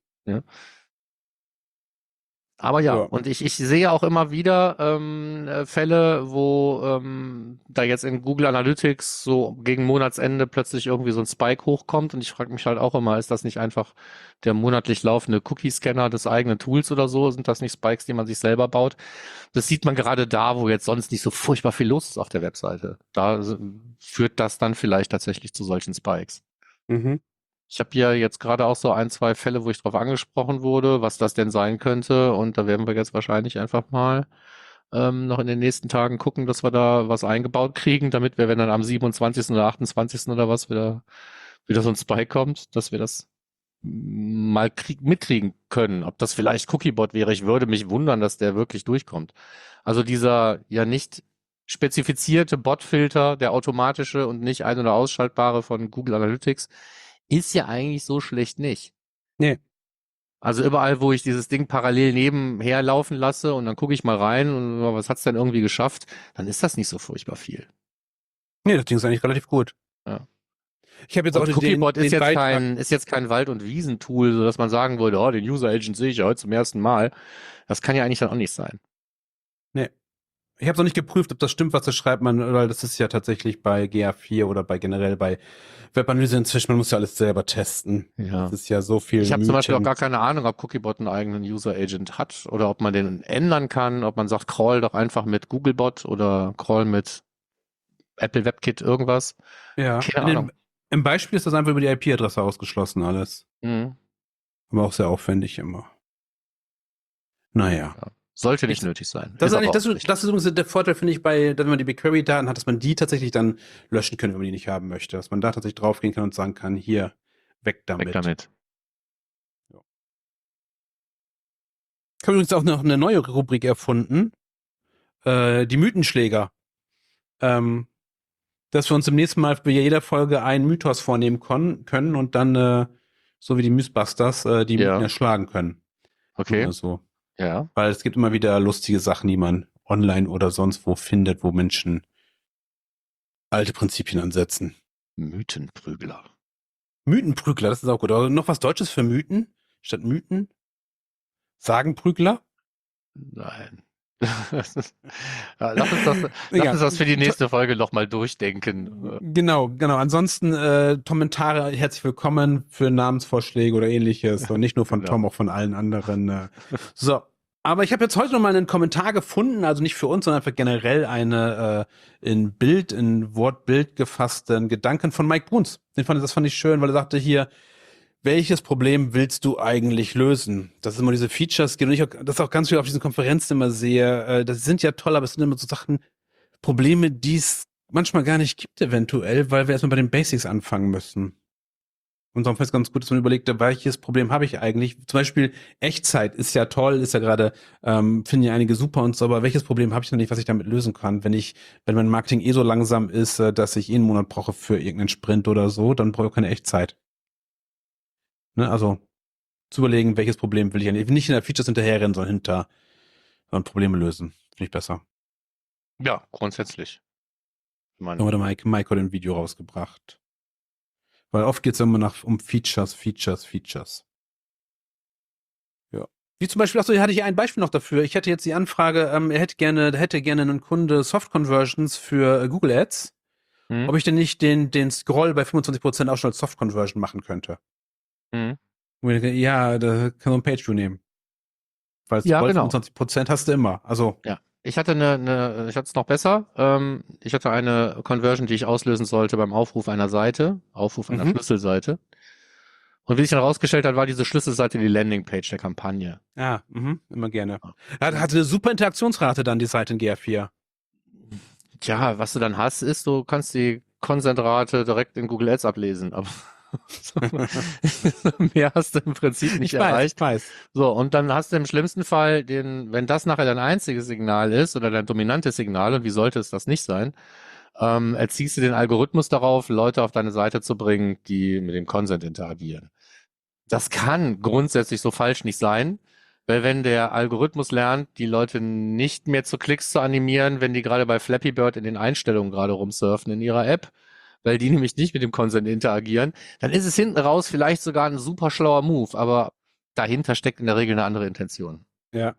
Aber ja, Ja. und ich, ich sehe auch immer wieder ähm, äh, Fälle, wo ähm, da jetzt in Google Analytics so gegen Monatsende plötzlich irgendwie so ein Spike hochkommt und ich frage mich halt auch immer, ist das nicht einfach der monatlich laufende Cookie-Scanner des eigenen Tools oder so? Sind das nicht Spikes, die man sich selber baut? Das sieht man gerade da, wo jetzt sonst nicht so furchtbar viel los ist auf der Webseite. Da äh, führt das dann vielleicht tatsächlich zu solchen Spikes. Mhm. Ich habe ja jetzt gerade auch so ein, zwei Fälle, wo ich drauf angesprochen wurde, was das denn sein könnte. Und da werden wir jetzt wahrscheinlich einfach mal ähm, noch in den nächsten Tagen gucken, dass wir da was eingebaut kriegen, damit wir, wenn dann am siebenundzwanzigsten oder achtundzwanzigsten oder was wieder, wieder so ein Spike kommt, dass wir das mal krieg mitkriegen können. Ob das vielleicht Cookiebot wäre. Ich würde mich wundern, dass der wirklich durchkommt. Also dieser ja nicht spezifizierte Botfilter, der automatische und nicht ein- oder ausschaltbare von Google Analytics, ist ja eigentlich so schlecht nicht. Nee. Also überall, wo ich dieses Ding parallel nebenher laufen lasse und dann gucke ich mal rein und was hat's denn irgendwie geschafft, dann ist das nicht so furchtbar viel. Nee, das Ding ist eigentlich relativ gut. Ja. Ich habe jetzt Und auch den, Cookiebot den ist jetzt Beitrag- kein, ist jetzt kein Wald- und Wiesentool, so dass man sagen würde, oh, den User Agent sehe ich ja heute zum ersten Mal. Das kann ja eigentlich dann auch nicht sein. Ich habe es noch nicht geprüft, ob das stimmt, was da schreibt man, weil das ist ja tatsächlich bei G A vier oder bei generell bei Webanalyse inzwischen, man muss ja alles selber testen. Ja. Das ist ja so viel. Ich habe zum Beispiel auch Mythen. gar keine Ahnung, ob Cookiebot einen eigenen User Agent hat oder ob man den ändern kann, ob man sagt, crawl doch einfach mit Googlebot oder crawl mit Apple WebKit irgendwas. Ja. Keine In Ahnung. dem, Im Beispiel ist das einfach über die I P-Adresse ausgeschlossen alles. Mhm. Aber auch sehr aufwendig immer. Naja. Sollte nicht Ich- nötig sein. Das ist, aber eigentlich, auch das, nicht. ist, das ist übrigens der Vorteil, finde ich, bei, wenn man die BigQuery-Daten hat, dass man die tatsächlich dann löschen kann, wenn man die nicht haben möchte. Dass man da tatsächlich draufgehen kann und sagen kann, hier, weg damit. Weg damit. Ich habe übrigens auch noch eine neue Rubrik erfunden. Äh, die Mythenschläger. Ähm, dass wir uns im nächsten Mal bei jeder Folge einen Mythos vornehmen kon- können und dann, äh, so wie die Mythbusters, äh, die Ja. Mythen erschlagen können. Okay. Oder so. Ja. Weil es gibt immer wieder lustige Sachen, die man online oder sonst wo findet, wo Menschen Alte Prinzipien ansetzen. Mythenprügler. Mythenprügler, das ist auch gut. Aber noch was Deutsches für Mythen? Statt Mythen? Sagenprügler? Nein. Ja, lass uns das, lass Ja. uns das für die nächste Folge nochmal durchdenken. Genau, genau. Ansonsten äh, Kommentare herzlich willkommen für Namensvorschläge oder ähnliches. Und nicht nur von Genau. Tom, auch von allen anderen. Äh. So. Aber ich habe jetzt heute noch mal einen Kommentar gefunden, also nicht für uns, sondern einfach generell eine äh, in Bild, in Wortbild gefassten Gedanken von Mike Bruns. Den fand, das fand ich schön, weil er sagte hier, welches Problem willst du eigentlich lösen? Das ist immer diese Features, die ich auch, das ist auch ganz viel auf diesen Konferenzen immer sehe. Äh, das sind ja toll, aber es sind immer so Sachen, Probleme, die es manchmal gar nicht gibt eventuell, weil wir erstmal bei den Basics anfangen müssen. Und darum ist es ganz gut, dass man überlegt, welches Problem habe ich eigentlich? Zum Beispiel Echtzeit ist ja toll, ist ja gerade, ähm, finden ja einige super und so, aber welches Problem habe ich denn nicht, was ich damit lösen kann? Wenn ich, wenn mein Marketing eh so langsam ist, äh, dass ich eh einen Monat brauche für irgendeinen Sprint oder so, dann brauche ich auch keine Echtzeit. Ne, also zu überlegen, welches Problem will ich eigentlich, nicht in der Features hinterherrennen, sondern hinter, sondern Probleme lösen. Finde ich besser. Ja, grundsätzlich. Ich meine, Da hat der Mike, Mike heute ein Video rausgebracht. Weil oft geht es immer nach, um Features, Features, Features. Ja. Wie zum Beispiel, achso, hier hatte ich ein Beispiel noch dafür. Ich hätte jetzt die Anfrage, ähm, er hätte gerne, hätte gerne einen Kunde Soft Conversions für äh, Google Ads. hm? Ob ich denn nicht den, den Scroll bei fünfundzwanzig Prozent auch schon als Soft Conversion machen könnte. Hm? Und ich denke, ja, da kann man ein Page-View nehmen. Weil Ja, Scroll genau. fünfundzwanzig Prozent hast du immer. Also, Ja. Ich hatte eine, eine ich hatte es noch besser. Ähm, ich hatte eine Conversion, die ich auslösen sollte beim Aufruf einer Seite, Aufruf einer Mhm. Schlüsselseite. Und wie sich dann herausgestellt hat, war diese Schlüsselseite die Landingpage der Kampagne. ja, mhm, immer gerne. Hat, hatte eine super Interaktionsrate dann, die Seite in G R vier. Tja, was du dann hast, ist, du kannst die Consentrate direkt in Google Ads ablesen, aber mehr hast du im Prinzip nicht Ich weiß, erreicht. ich weiß. So, und dann hast du im schlimmsten Fall den, wenn das nachher dein einziges Signal ist oder dein dominantes Signal, und wie sollte es das nicht sein, ähm, erziehst du den Algorithmus darauf, Leute auf deine Seite zu bringen, die mit dem Consent interagieren. Das kann grundsätzlich so falsch nicht sein, weil wenn der Algorithmus lernt, die Leute nicht mehr zu Klicks zu animieren, wenn die gerade bei Flappy Bird in den Einstellungen gerade rumsurfen in ihrer App, weil die nämlich nicht mit dem Consent interagieren, dann ist es hinten raus vielleicht sogar ein super schlauer Move, aber dahinter steckt in der Regel eine andere Intention. Ja.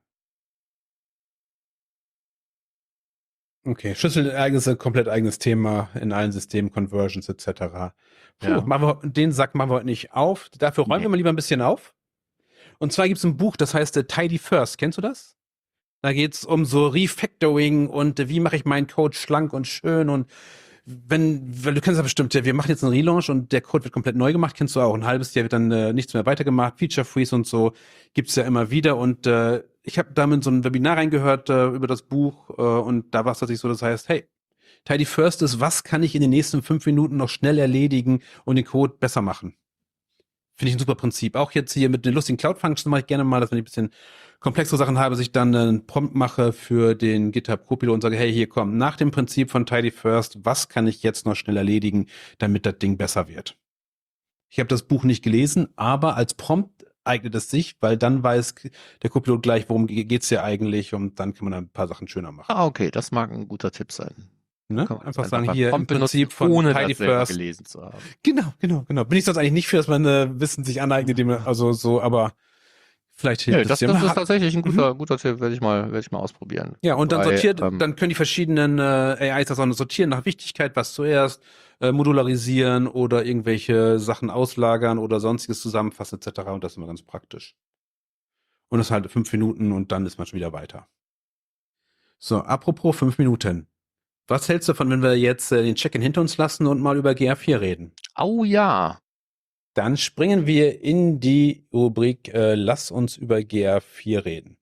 Okay, Schlüsselereignisse, komplett eigenes Thema in allen Systemen, Conversions et cetera. Puh, Ja. machen wir, den Sack machen wir heute nicht auf. Dafür räumen Nee. wir mal lieber ein bisschen auf. Und zwar gibt es ein Buch, das heißt äh, Tidy First. Kennst du das? Da geht es um so Refactoring und äh, wie mache ich meinen Code schlank und schön und wenn, weil du kennst ja bestimmt, wir machen jetzt einen Relaunch und der Code wird komplett neu gemacht, kennst du auch. Ein halbes Jahr wird dann äh, nichts mehr weitergemacht, Feature Freeze und so gibt's ja immer wieder. Und äh, ich habe da in so ein Webinar reingehört äh, über das Buch äh, und da war es tatsächlich so, das heißt, hey, Tidy First ist, was kann ich in den nächsten fünf Minuten noch schnell erledigen und den Code besser machen? Finde ich ein super Prinzip. Auch jetzt hier mit den lustigen Cloud-Functions mache ich gerne mal, dass wenn ich ein bisschen komplexere Sachen habe, dass ich dann einen Prompt mache für den GitHub Copilot und sage, hey, hier komm, nach dem Prinzip von Tidy First, was kann ich jetzt noch schnell erledigen, damit das Ding besser wird? Ich habe das Buch nicht gelesen, aber als Prompt eignet es sich, weil dann weiß der Copilot gleich, worum geht's hier eigentlich und dann kann man ein paar Sachen schöner machen. Ah, okay, das mag ein guter Tipp sein. Ne? Kann man Einfach das sagen, beim hier im Prompt Prinzip benutzen, von ohne Tidy das selber First. gelesen zu haben. Genau, genau, genau. Bin ich sonst eigentlich nicht für, dass man äh, Wissen sich aneignet, dem, also so, aber vielleicht hilft Nee, es das, dir. das Man ist hat- tatsächlich ein guter, guter Tipp, werde ich mal, werde ich mal ausprobieren. Ja, und dann Wobei, sortiert, ähm, dann können die verschiedenen äh, A Is das auch noch sortieren nach Wichtigkeit, was zuerst, äh, modularisieren oder irgendwelche Sachen auslagern oder sonstiges zusammenfassen et cetera. Und das ist immer ganz praktisch. Und das halt fünf Minuten und dann ist man schon wieder weiter. So, apropos fünf Minuten. Was hältst du davon, wenn wir jetzt äh, den Check-in hinter uns lassen und mal über G R vier reden? Oh ja. Dann springen wir in die Rubrik äh, Lass uns über G R vier reden.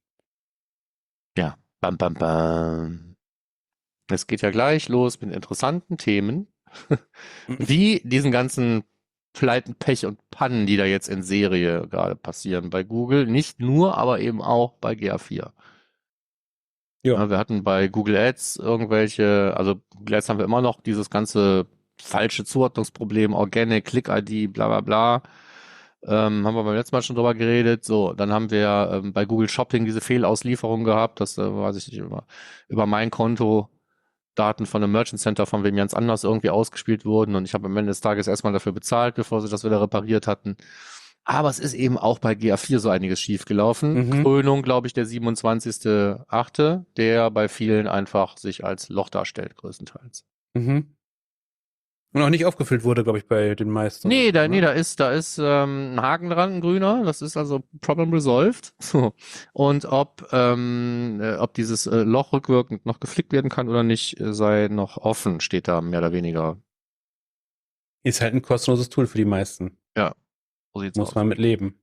Ja. Bam, bam, bam. Es geht ja gleich los mit interessanten Themen, wie diesen ganzen Pleiten, Pech und Pannen, die da jetzt in Serie gerade passieren bei Google. Nicht nur, aber eben auch bei G R vier. Ja. Ja, wir hatten bei Google Ads irgendwelche, also Google Ads haben wir immer noch dieses ganze falsche Zuordnungsproblem, Organic, Click-I D, bla bla bla. Ähm, haben wir beim letzten Mal schon drüber geredet. So, dann haben wir ähm, bei Google Shopping diese Fehlauslieferung gehabt, das äh, weiß ich nicht, über, über mein Konto Daten von einem Merchant Center von wem ganz anders irgendwie ausgespielt wurden und ich habe am Ende des Tages erstmal dafür bezahlt, bevor sie das wieder repariert hatten. Aber es ist eben auch bei G A vier so einiges schief gelaufen. Mhm. Krönung, glaube ich, der siebenundzwanzigster achte, der bei vielen einfach sich als Loch darstellt, größtenteils. Mhm. Und auch nicht aufgefüllt wurde, glaube ich, bei den meisten. Nee, da, oder? nee, da ist, da ist ähm, ein Haken dran, ein grüner. Das ist also Problem resolved. So. Und ob, ähm, äh, ob dieses äh, Loch rückwirkend noch geflickt werden kann oder nicht, äh, sei noch offen, steht da mehr oder weniger. Ist halt ein kostenloses Tool für die meisten. So sieht's Muss aus. man mit leben.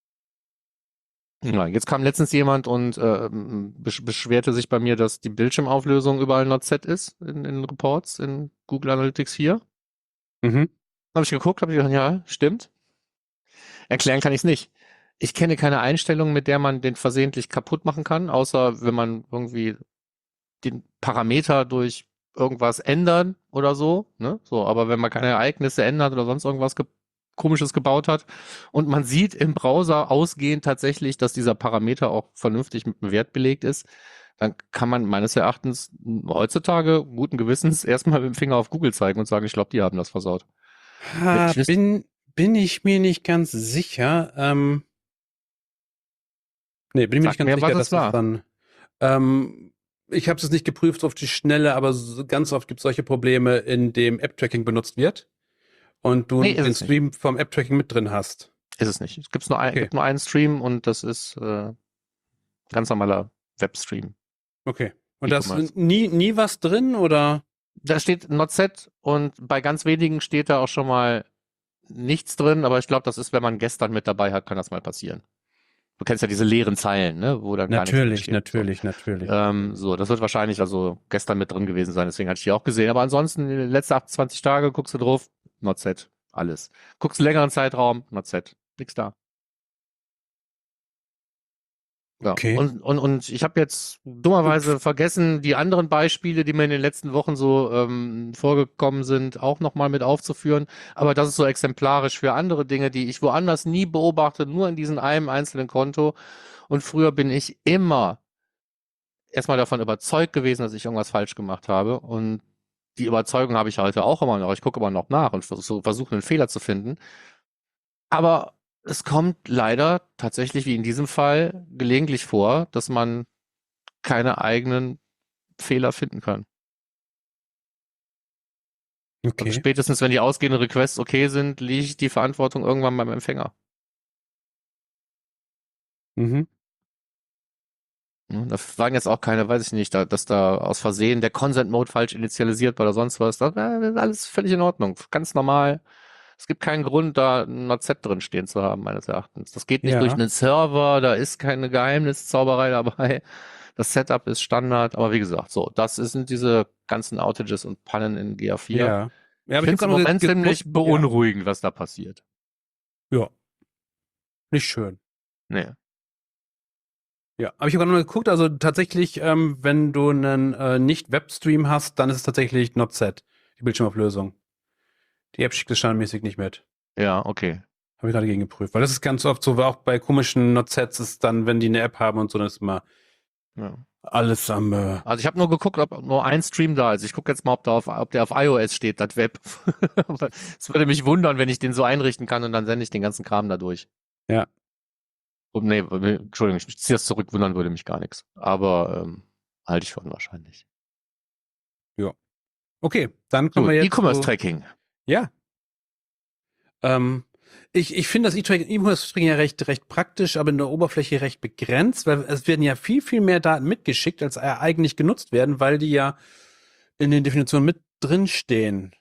Ja, jetzt kam letztens jemand und äh, besch beschwerte sich bei mir, dass die Bildschirmauflösung überall Not set ist in, in Reports in Google Analytics vier. Mhm. Habe ich geguckt, habe ich gedacht, ja, stimmt. Erklären kann ich es nicht. Ich kenne keine Einstellung, mit der man den versehentlich kaputt machen kann, außer wenn man irgendwie den Parameter durch irgendwas ändern oder so, ne? So, aber wenn man keine Ereignisse ändert oder sonst irgendwas ge Komisches gebaut hat und man sieht im Browser ausgehend tatsächlich, dass dieser Parameter auch vernünftig mit einem Wert belegt ist, dann kann man meines Erachtens heutzutage guten Gewissens erstmal mit dem Finger auf Google zeigen und sagen, ich glaube, die haben das versaut. Ha, Ich wüsste- bin, bin ich mir nicht ganz sicher. Ähm, nee, bin ich mir Sag nicht ganz mir, sicher, was dass es war. das dann. Ähm, ich habe es nicht geprüft auf die Schnelle, aber so, ganz oft gibt es solche Probleme, in dem App-Tracking benutzt wird und du Nee, ist den es nicht. Stream vom App-Tracking mit drin hast. Ist es nicht. Es gibt's nur, ein, Okay. gibt nur einen Stream und das ist äh, ganz normaler Webstream. Okay. Und da E-Commerce. ist nie, nie was drin oder? Da steht Not set und bei ganz wenigen steht da auch schon mal nichts drin, aber ich glaube, das ist, wenn man gestern mit dabei hat, kann das mal passieren. Du kennst ja diese leeren Zeilen, ne, wo dann gar nichts Natürlich, drin steht. natürlich, natürlich. So. Ähm, so, das wird wahrscheinlich also gestern mit drin gewesen sein, deswegen hatte ich die auch gesehen. Aber ansonsten, die letzten achtundzwanzig Tage guckst du drauf, Not set, alles. Guckst einen längeren Zeitraum, Not set, nix da. Ja. Okay. Und, und, und ich habe jetzt dummerweise vergessen, die anderen Beispiele, die mir in den letzten Wochen so ähm, vorgekommen sind, auch nochmal mit aufzuführen. Aber das ist so exemplarisch für andere Dinge, die ich woanders nie beobachte, nur in diesem einem einzelnen Konto. Und früher bin ich immer erstmal davon überzeugt gewesen, dass ich irgendwas falsch gemacht habe. Und die Überzeugung habe ich heute auch immer noch. Ich gucke immer noch nach und versuche, versuche einen Fehler zu finden. Aber es kommt leider tatsächlich, wie in diesem Fall, gelegentlich vor, dass man keine eigenen Fehler finden kann. Also Okay. spätestens, wenn die ausgehenden Requests okay sind, liegt die Verantwortung irgendwann beim Empfänger. Mhm. Ne, Da sagen jetzt auch keine, weiß ich nicht, da, dass da aus Versehen der Consent-Mode falsch initialisiert war oder sonst was. Das, das ist alles völlig in Ordnung. Ganz normal. Es gibt keinen Grund, da ein Not set drin stehen zu haben, meines Erachtens. Das geht nicht Ja. durch einen Server, da ist keine Geheimniszauberei dabei. Das Setup ist Standard, aber wie gesagt, so, das sind diese ganzen Outages und Pannen in G A vier. Ja. Ja, ich aber ich finde es habe im gerade Moment ge- ziemlich geguckt- beunruhigend, was da passiert. Ja. ja. Nicht schön. Nee. Ja, aber ich habe gerade mal geguckt, also tatsächlich, ähm, wenn du einen äh, Nicht-Webstream hast, dann ist es tatsächlich Not set, die Bildschirmauflösung. Die App schickt es standardmäßig nicht mit. Ja, okay. Habe ich gerade gegen geprüft. Weil das ist ganz oft so, auch bei komischen Not-Sets ist dann, wenn die eine App haben und so, dann ist immer Ja. alles am äh, Also ich habe nur geguckt, ob nur ein Stream da ist. Ich gucke jetzt mal, ob, da auf, ob der auf iOS steht, das Web. Aber es würde mich wundern, wenn ich den so einrichten kann und dann sende ich den ganzen Kram da durch. Ja. Und nee, Entschuldigung, ich ziehe das zurück, wundern würde mich gar nichts. Aber ähm, halte ich für unwahrscheinlich. Okay, dann kommen So, wir jetzt zu, E-Commerce-Tracking. ja. Ähm, ich ich finde das E-Tracking E-Commerce-Tracking ja recht, recht praktisch, aber in der Oberfläche recht begrenzt, weil es werden ja viel, viel mehr Daten mitgeschickt, als eigentlich genutzt werden, weil die ja in den Definitionen mit drinstehen.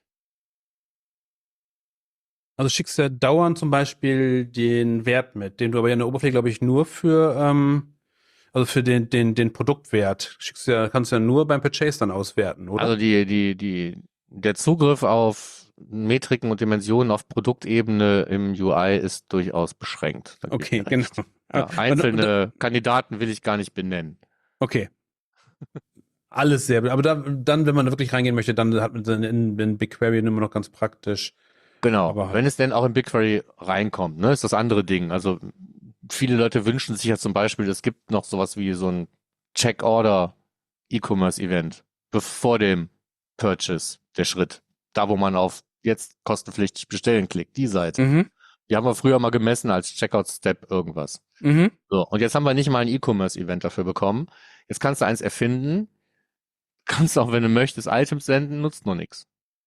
Also schickst ja dauernd zum Beispiel den Wert mit, den du aber ja in der Oberfläche, glaube ich, nur für, ähm, also für den, den, den Produktwert. Schickst ja, kannst du ja nur beim Purchase dann auswerten, oder? Also die, die, die, der Zugriff auf Metriken und Dimensionen auf Produktebene im U I ist durchaus beschränkt. Da gebe ich okay, dir recht. genau. Ja, Und- einzelne und- Kandidaten will ich gar nicht benennen. Okay. Alles sehr, aber da, dann, wenn man da wirklich reingehen möchte, dann hat man dann in, in BigQuery immer noch ganz praktisch. Genau, Aber halt- wenn es denn auch in BigQuery reinkommt, ne, ist das andere Ding. Also viele Leute wünschen sich ja zum Beispiel, es gibt noch sowas wie so ein Check-Order E-Commerce-Event. bevor dem Purchase, der Schritt. Da, wo man auf jetzt kostenpflichtig bestellen klickt, die Seite. Mhm. Die haben wir früher mal gemessen als Checkout-Step irgendwas. Mhm. So, und jetzt haben wir nicht mal ein E-Commerce-Event dafür bekommen. Jetzt kannst du eins erfinden, kannst auch, wenn du möchtest, Items senden, nutzt nur nichts.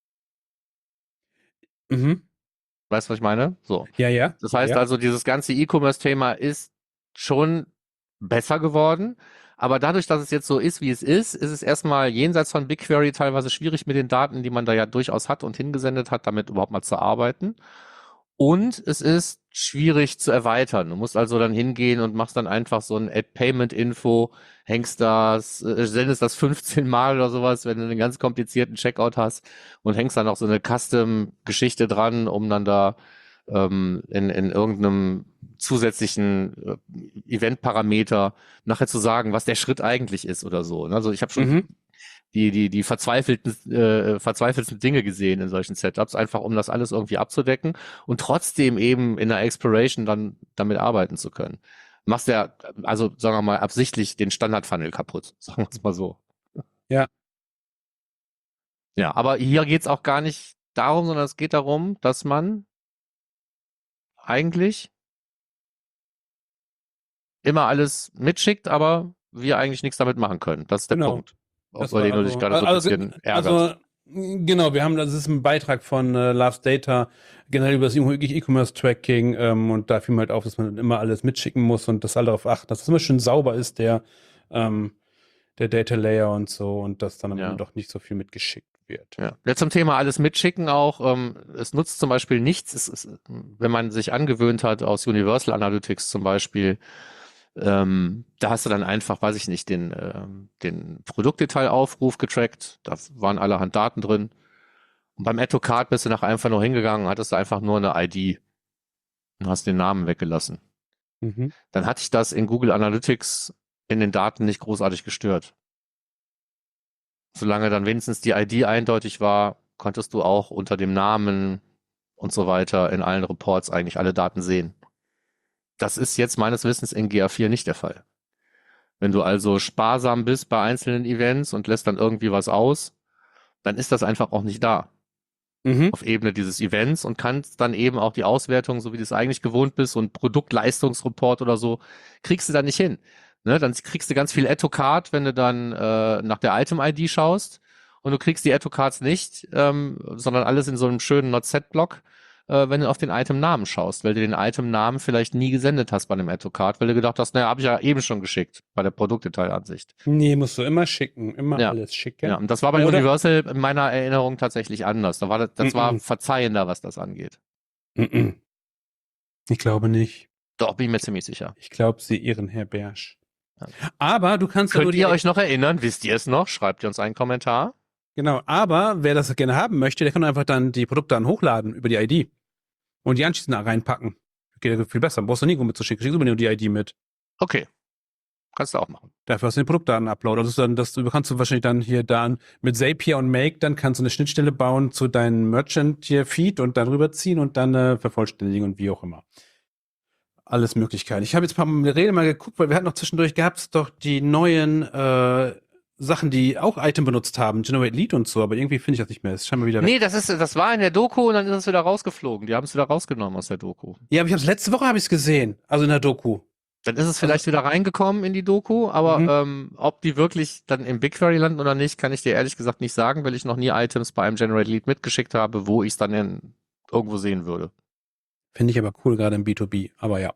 Mhm. Weißt du, was ich meine? So. Ja, ja. Das heißt ja. also, dieses ganze E-Commerce-Thema ist schon besser geworden. Aber dadurch, dass es jetzt so ist, wie es ist, ist es erstmal jenseits von BigQuery teilweise schwierig mit den Daten, die man da ja durchaus hat und hingesendet hat, damit überhaupt mal zu arbeiten. Und es ist schwierig zu erweitern. Du musst also dann hingehen und machst dann einfach so ein Add-Payment-Info, hängst das, äh, sendest das fünfzehn Mal oder sowas, wenn du einen ganz komplizierten Checkout hast und hängst dann auch so eine Custom-Geschichte dran, um dann da ähm, in, in irgendeinem zusätzlichen äh, Event-Parameter nachher zu sagen, was der Schritt eigentlich ist oder so. Also ich habe schon Mhm. die, die, die verzweifelten, äh, verzweifelten Dinge gesehen in solchen Setups, einfach um das alles irgendwie abzudecken und trotzdem eben in der Exploration dann damit arbeiten zu können. Machst ja, also sagen wir mal, absichtlich den Standard-Funnel kaputt, sagen wir es mal so. Ja. Ja, aber hier geht's auch gar nicht darum, sondern es geht darum, dass man eigentlich immer alles mitschickt, aber wir eigentlich nichts damit machen können. Das ist der Genau. Punkt. Das Über war den du dich also- gerade so ein also- bisschen ärgerst. Also, genau, wir haben, das ist ein Beitrag von äh, Love's Data, generell über das E-Commerce-Tracking, ähm, und da fiel mir halt auf, dass man immer alles mitschicken muss und dass alle darauf achten, dass es immer schön sauber ist, der, ähm, der Data Layer und so, und dass dann am Ja. Ende doch nicht so viel mitgeschickt wird. Ja. Ja, zum Thema alles mitschicken auch. Ähm, es nutzt zum Beispiel nichts, es ist, wenn man sich angewöhnt hat aus Universal Analytics zum Beispiel, ähm, da hast du dann einfach, weiß ich nicht, den, ähm, den Produktdetailaufruf getrackt, da waren allerhand Daten drin. Und beim Add to Cart bist du nachher einfach nur hingegangen, hattest du einfach nur eine I D und hast den Namen weggelassen. Mhm. Dann hatte ich das in Google Analytics in den Daten nicht großartig gestört. Solange dann wenigstens die I D eindeutig war, konntest du auch unter dem Namen und so weiter in allen Reports eigentlich alle Daten sehen. Das ist jetzt meines Wissens in G A vier nicht der Fall. Wenn du also sparsam bist bei einzelnen Events und lässt dann irgendwie was aus, dann ist das einfach auch nicht da Mhm. auf Ebene dieses Events und kannst dann eben auch die Auswertung, so wie du es eigentlich gewohnt bist, und Produktleistungsreport oder so, kriegst du da nicht hin. Ne? Dann kriegst du ganz viel Add to Cart, wenn du dann äh, nach der Item-I D schaust, und du kriegst die Add to Carts nicht, ähm, sondern alles in so einem schönen Not-Set-Block, äh, wenn du auf den Item-Namen schaust, weil du den Item-Namen vielleicht nie gesendet hast bei einem Add to Cart, weil du gedacht hast, naja, habe ich ja eben schon geschickt bei der Produktdetailansicht. Nee, musst du immer schicken, immer Ja. alles schicken. Ja, und das war bei Oder- Universal in meiner Erinnerung tatsächlich anders. Da war das, das war Mhm. verzeihender, was das angeht. Mhm. Ich glaube nicht. Doch, bin ich mir ziemlich sicher. Ich glaube, sie irren, Herr Bersch. Ja. Aber du kannst ja nur Könnt die ihr euch noch erinnern? Wisst ihr es noch? Schreibt ihr uns einen Kommentar. Genau, aber wer das gerne haben möchte, der kann einfach dann die Produkte dann hochladen über die I D und die anschließend da reinpacken. Geht ja viel besser. Brauchst du nirgendwo mitzuschicken. Schickst du mir nur die I D mit. Okay. Kannst du auch machen. Dafür hast du den Produktdaten-Upload. Also dann, das du kannst du wahrscheinlich dann hier dann mit Zapier und Make, dann kannst du eine Schnittstelle bauen zu deinem Merchant hier Feed und dann rüberziehen und dann äh, vervollständigen und wie auch immer. Alles Möglichkeiten. Ich habe jetzt ein paar Mal Rede mal geguckt, weil wir hatten noch zwischendurch gab es doch die neuen äh, Sachen, die auch Item benutzt haben, Generate Lead und so, aber irgendwie finde ich das nicht mehr. Ist scheinbar wieder weg. Nee, das ist, das war in der Doku und dann ist es wieder rausgeflogen. Die haben es wieder rausgenommen aus der Doku. Ja, aber ich habe letzte Woche habe ich es gesehen, also in der Doku. Dann ist es vielleicht wieder reingekommen in die Doku, aber Mhm. ähm, ob die wirklich dann im BigQuery landen oder nicht, kann ich dir ehrlich gesagt nicht sagen, weil ich noch nie Items bei einem Generate Lead mitgeschickt habe, wo ich es dann in, irgendwo sehen würde. Finde ich aber cool, gerade im B zwei B, aber ja.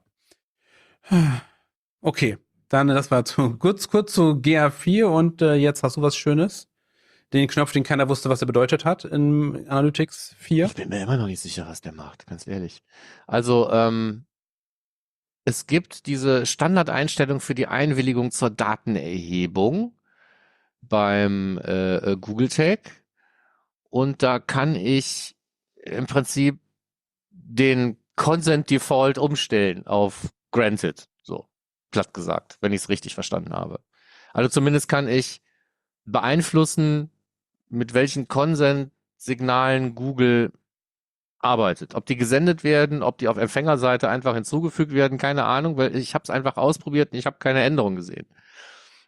Okay, dann das war zu, kurz, kurz zu G A vier und äh, jetzt hast du was Schönes. Den Knopf, den keiner wusste, was er bedeutet hat in Analytics vier. Ich bin mir immer noch nicht sicher, was der macht, ganz ehrlich. Also, ähm, es gibt diese Standardeinstellung für die Einwilligung zur Datenerhebung beim äh, äh, Google Tag und da kann ich im Prinzip den Consent Default umstellen auf Granted, so platt gesagt, wenn ich es richtig verstanden habe. Also zumindest kann ich beeinflussen, mit welchen Consent-Signalen Google arbeitet. Ob die gesendet werden, ob die auf Empfängerseite einfach hinzugefügt werden, keine Ahnung, weil ich habe es einfach ausprobiert und ich habe keine Änderung gesehen.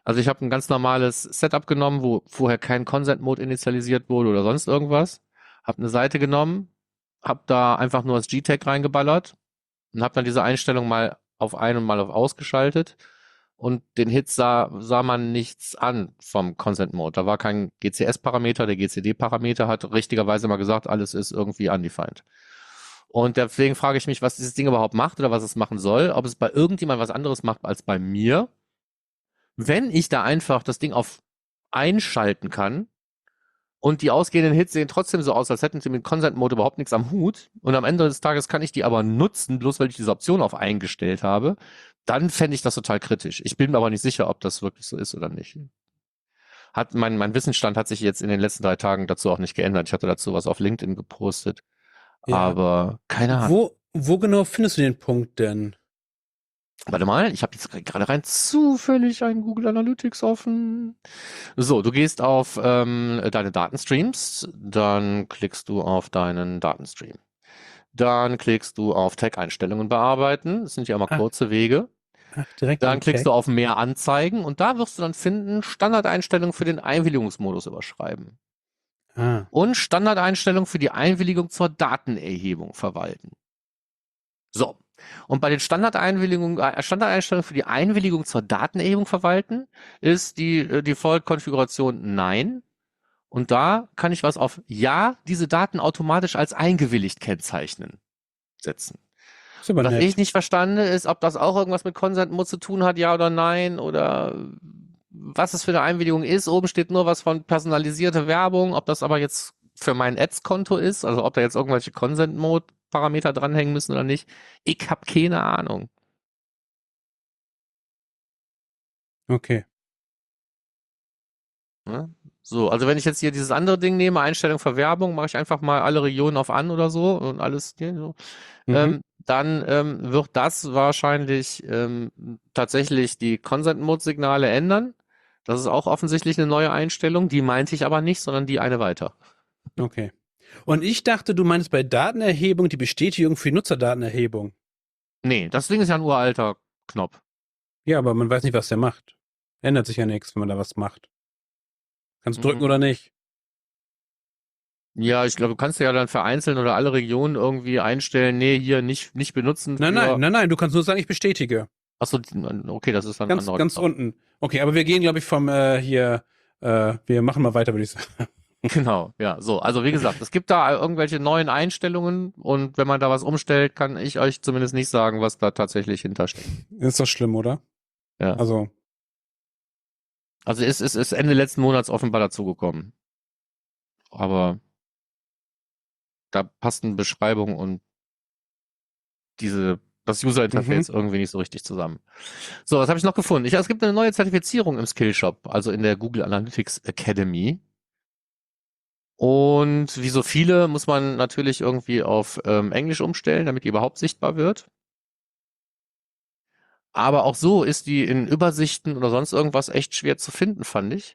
Also ich habe ein ganz normales Setup genommen, wo vorher kein Consent-Mode initialisiert wurde oder sonst irgendwas. Habe eine Seite genommen, habe da einfach nur das G-Tag reingeballert und habe dann diese Einstellung mal auf ein und mal auf ausgeschaltet. Und den Hit sah, sah man nichts an vom Consent-Mode. Da war kein G C S-Parameter, der G C D-Parameter hat richtigerweise mal gesagt, alles ist irgendwie undefined. Und deswegen frage ich mich, was dieses Ding überhaupt macht oder was es machen soll, ob es bei irgendjemand was anderes macht als bei mir. Wenn ich da einfach das Ding auf einschalten kann und die ausgehenden Hits sehen trotzdem so aus, als hätten sie mit Consent-Mode überhaupt nichts am Hut und am Ende des Tages kann ich die aber nutzen, bloß weil ich diese Option auf eingestellt habe, dann fände ich das total kritisch. Ich bin mir aber nicht sicher, ob das wirklich so ist oder nicht. Hat mein, mein Wissensstand hat sich jetzt in den letzten drei Tagen dazu auch nicht geändert. Ich hatte dazu was auf LinkedIn gepostet. Ja. Aber keine Ahnung. Wo, wo genau findest du den Punkt denn? Warte mal, ich habe jetzt gerade rein zufällig einen Google Analytics offen. So, du gehst auf ähm, deine Datenstreams, dann klickst du auf deinen Datenstream. Dann klickst du auf Tag-Einstellungen bearbeiten. Das sind ja immer Ach. kurze Wege. Ach, direkt dann klickst du auf mehr Anzeigen und da wirst du dann finden, Standardeinstellungen für den Einwilligungsmodus überschreiben. Ah. Und Standardeinstellungen für die Einwilligung zur Datenerhebung verwalten. So. Und bei den Standardeinwilligungen, äh, Standardeinstellungen für die Einwilligung zur Datenerhebung verwalten ist die äh, Default-Konfiguration Nein. Und da kann ich was auf Ja, diese Daten automatisch als eingewilligt kennzeichnen setzen. Was nett. ich nicht verstanden ist, ob das auch irgendwas mit Consent-Mode zu tun hat, ja oder nein, oder was es für eine Einwilligung ist. Oben steht nur was von personalisierte Werbung, ob das aber jetzt für mein Ads-Konto ist, also ob da jetzt irgendwelche Consent-Mode-Parameter dranhängen müssen oder nicht. Ich habe keine Ahnung. Okay. Ja? So, also wenn ich jetzt hier dieses andere Ding nehme, Einstellung für Werbung, mache ich einfach mal alle Regionen auf an oder so und alles hier so. Mhm. Ähm, dann ähm, wird das wahrscheinlich ähm, tatsächlich die Consent-Mode-Signale ändern. Das ist auch offensichtlich eine neue Einstellung. Die meinte ich aber nicht, sondern die eine weiter. Okay. Und ich dachte, du meinst bei Datenerhebung die Bestätigung für Nutzerdatenerhebung. Nee, das Ding ist ja ein uralter Knopf. Ja, aber man weiß nicht, was der macht. Ändert sich ja nichts, wenn man da was macht. Kannst du drücken Mhm. oder nicht? Ja, ich glaube, du kannst ja dann vereinzeln oder alle Regionen irgendwie einstellen, nee, hier nicht, nicht benutzen. Nein, für... nein, nein, nein, du kannst nur sagen, ich bestätige. Achso, okay, das ist dann ganz, ganz unten. Okay, aber wir gehen, glaube ich, vom äh, hier, äh, wir machen mal weiter, würde ich sagen. Genau, ja, so. Also wie gesagt, es gibt da irgendwelche neuen Einstellungen und wenn man da was umstellt, kann ich euch zumindest nicht sagen, was da tatsächlich hintersteckt. Ist das schlimm, oder? Ja. Also. Also es ist, ist Ende letzten Monats offenbar dazugekommen. Aber da passen Beschreibung und diese, das User-Interface mhm. irgendwie nicht so richtig zusammen. So, was habe ich noch gefunden? Ich, es gibt eine neue Zertifizierung im Skillshop, also in der Google Analytics Academy. Und wie so viele muss man natürlich irgendwie auf ähm, Englisch umstellen, damit die überhaupt sichtbar wird. Aber auch so ist die in Übersichten oder sonst irgendwas echt schwer zu finden, fand ich.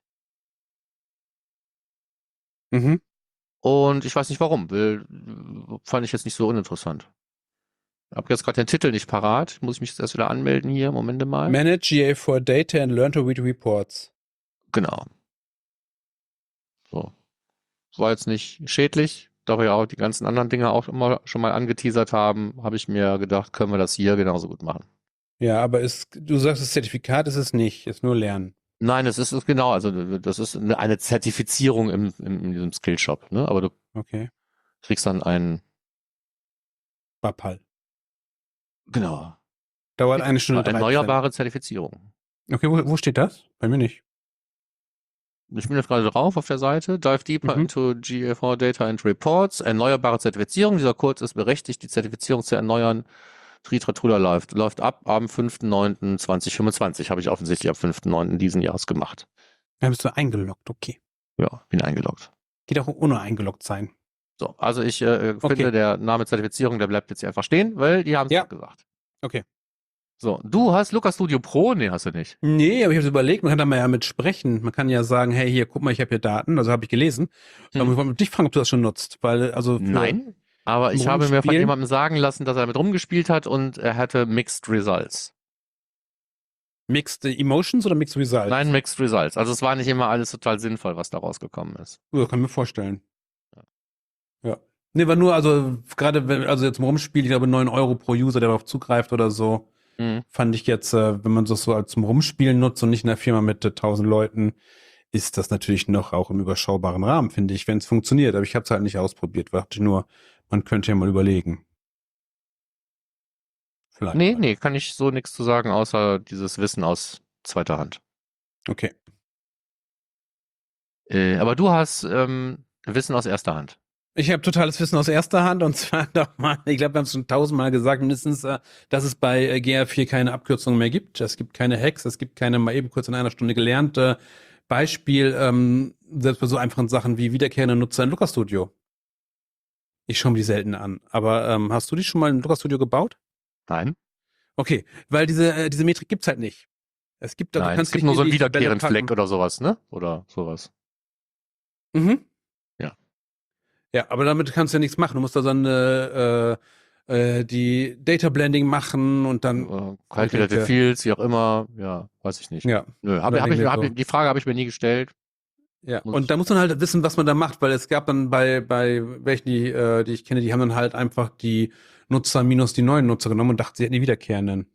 Mhm. Und ich weiß nicht warum, weil fand ich jetzt nicht so uninteressant. Ich habe jetzt gerade den Titel nicht parat. Muss ich mich jetzt erst wieder anmelden hier? Moment mal. Manage G A for Data and Learn to Read Reports. Genau. So. War jetzt nicht schädlich, da wir ja auch die ganzen anderen Dinge auch immer schon mal angeteasert haben, habe ich mir gedacht, können wir das hier genauso gut machen. Ja, aber ist, du sagst, das Zertifikat ist es nicht, ist nur Lernen. Nein, es ist, ist genau, also das ist eine, eine Zertifizierung im, im, in diesem Skillshop, ne? Aber du okay. kriegst dann einen Bapal. Genau. Dauert eine Stunde. Erneuerbare Zertifizierung. Okay, wo, wo steht das? Bei mir nicht. Ich bin jetzt gerade drauf auf der Seite. Dive deeper mhm. into G A four Data and Reports. Erneuerbare Zertifizierung. Dieser Code ist berechtigt, die Zertifizierung zu erneuern. Tritratrula läuft, läuft ab am fünften neunten zweitausendfünfundzwanzig. Habe ich offensichtlich am fünften neunten diesen Jahres gemacht. Da bist du eingeloggt, okay. Ja, bin eingeloggt. Geht auch ohne eingeloggt sein. So, also ich äh, finde, okay. der Name Zertifizierung, der bleibt jetzt hier einfach stehen, weil die haben es ja. gesagt. Okay. So, du hast Lucas Studio Pro? Nee, hast du nicht. Nee, aber ich habe überlegt, man kann da mal ja mit sprechen. Man kann ja sagen, hey, hier, guck mal, ich habe hier Daten, also habe ich gelesen. Hm. Aber ich wollte dich fragen, ob du das schon nutzt, weil, also. Nein, aber ich habe mir von jemandem sagen lassen, dass er mit rumgespielt hat und er hatte Mixed Results. Mixed Emotions oder Mixed Results? Nein, Mixed Results. Also es war nicht immer alles total sinnvoll, was da rausgekommen ist. Ja, kann ich mir vorstellen. Ja. Nee, war nur, also gerade, wenn, also jetzt im Rumspiel, ich glaube neun Euro pro User, der darauf zugreift oder so, Mhm. fand ich jetzt, äh, wenn man das so als zum Rumspielen nutzt und nicht in einer Firma mit äh, tausend Leuten, ist das natürlich noch auch im überschaubaren Rahmen, finde ich, wenn es funktioniert. Aber ich habe es halt nicht ausprobiert, dachte nur, man könnte ja mal überlegen. Vielleicht. Nee, mal. nee, kann ich so nichts zu sagen, außer dieses Wissen aus zweiter Hand. Okay. Äh, aber du hast ähm, Wissen aus erster Hand. Ich habe totales Wissen aus erster Hand und zwar nochmal, ich glaube, wir haben es schon tausendmal gesagt, mindestens, äh, dass es bei äh, G R vier keine Abkürzungen mehr gibt. Es gibt keine Hacks, es gibt keine mal eben kurz in einer Stunde gelernte Beispiel, ähm, selbst bei so einfachen Sachen wie wiederkehrende Nutzer in Looker Studio. Ich schaue mir die selten an. Aber ähm, hast du die schon mal in Looker Studio gebaut? Nein, Okay, weil diese, äh, diese Metrik gibt's halt nicht. Es gibt, nein, es gibt nur so einen wiederkehrenden Fleck oder sowas, ne? Oder sowas. Mhm. Ja. Ja, aber damit kannst du ja nichts machen. Du musst da so eine, äh, äh, die Data Blending machen und dann. Äh, Calculated denke- Fields, wie auch immer. Ja, weiß ich nicht. Ja. Nö, hab, Und dann hab ich, denke ich hab, so- ich- die Frage habe ich mir nie gestellt. Ja, Muss und ich- da muss man halt wissen, was man da macht, weil es gab dann bei, bei welchen, die, äh, die ich kenne, die haben dann halt einfach die Nutzer minus die neuen Nutzer genommen und dachten, sie hätten die wiederkehrenden.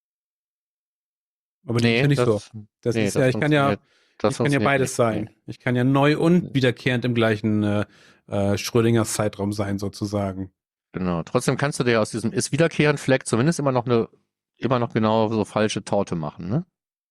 Aber nee, ist ja nicht so. Das nee, ist ja, ich kann ja, funktioniert- das ich kann ja funktioniert beides nicht. sein. Nee. Ich kann ja neu und Nee. wiederkehrend im gleichen äh, äh, Schrödingers Zeitraum sein, sozusagen. Genau. Trotzdem kannst du dir aus diesem ist wiederkehrend Fleck zumindest immer noch eine, immer noch genau so falsche Torte machen, ne?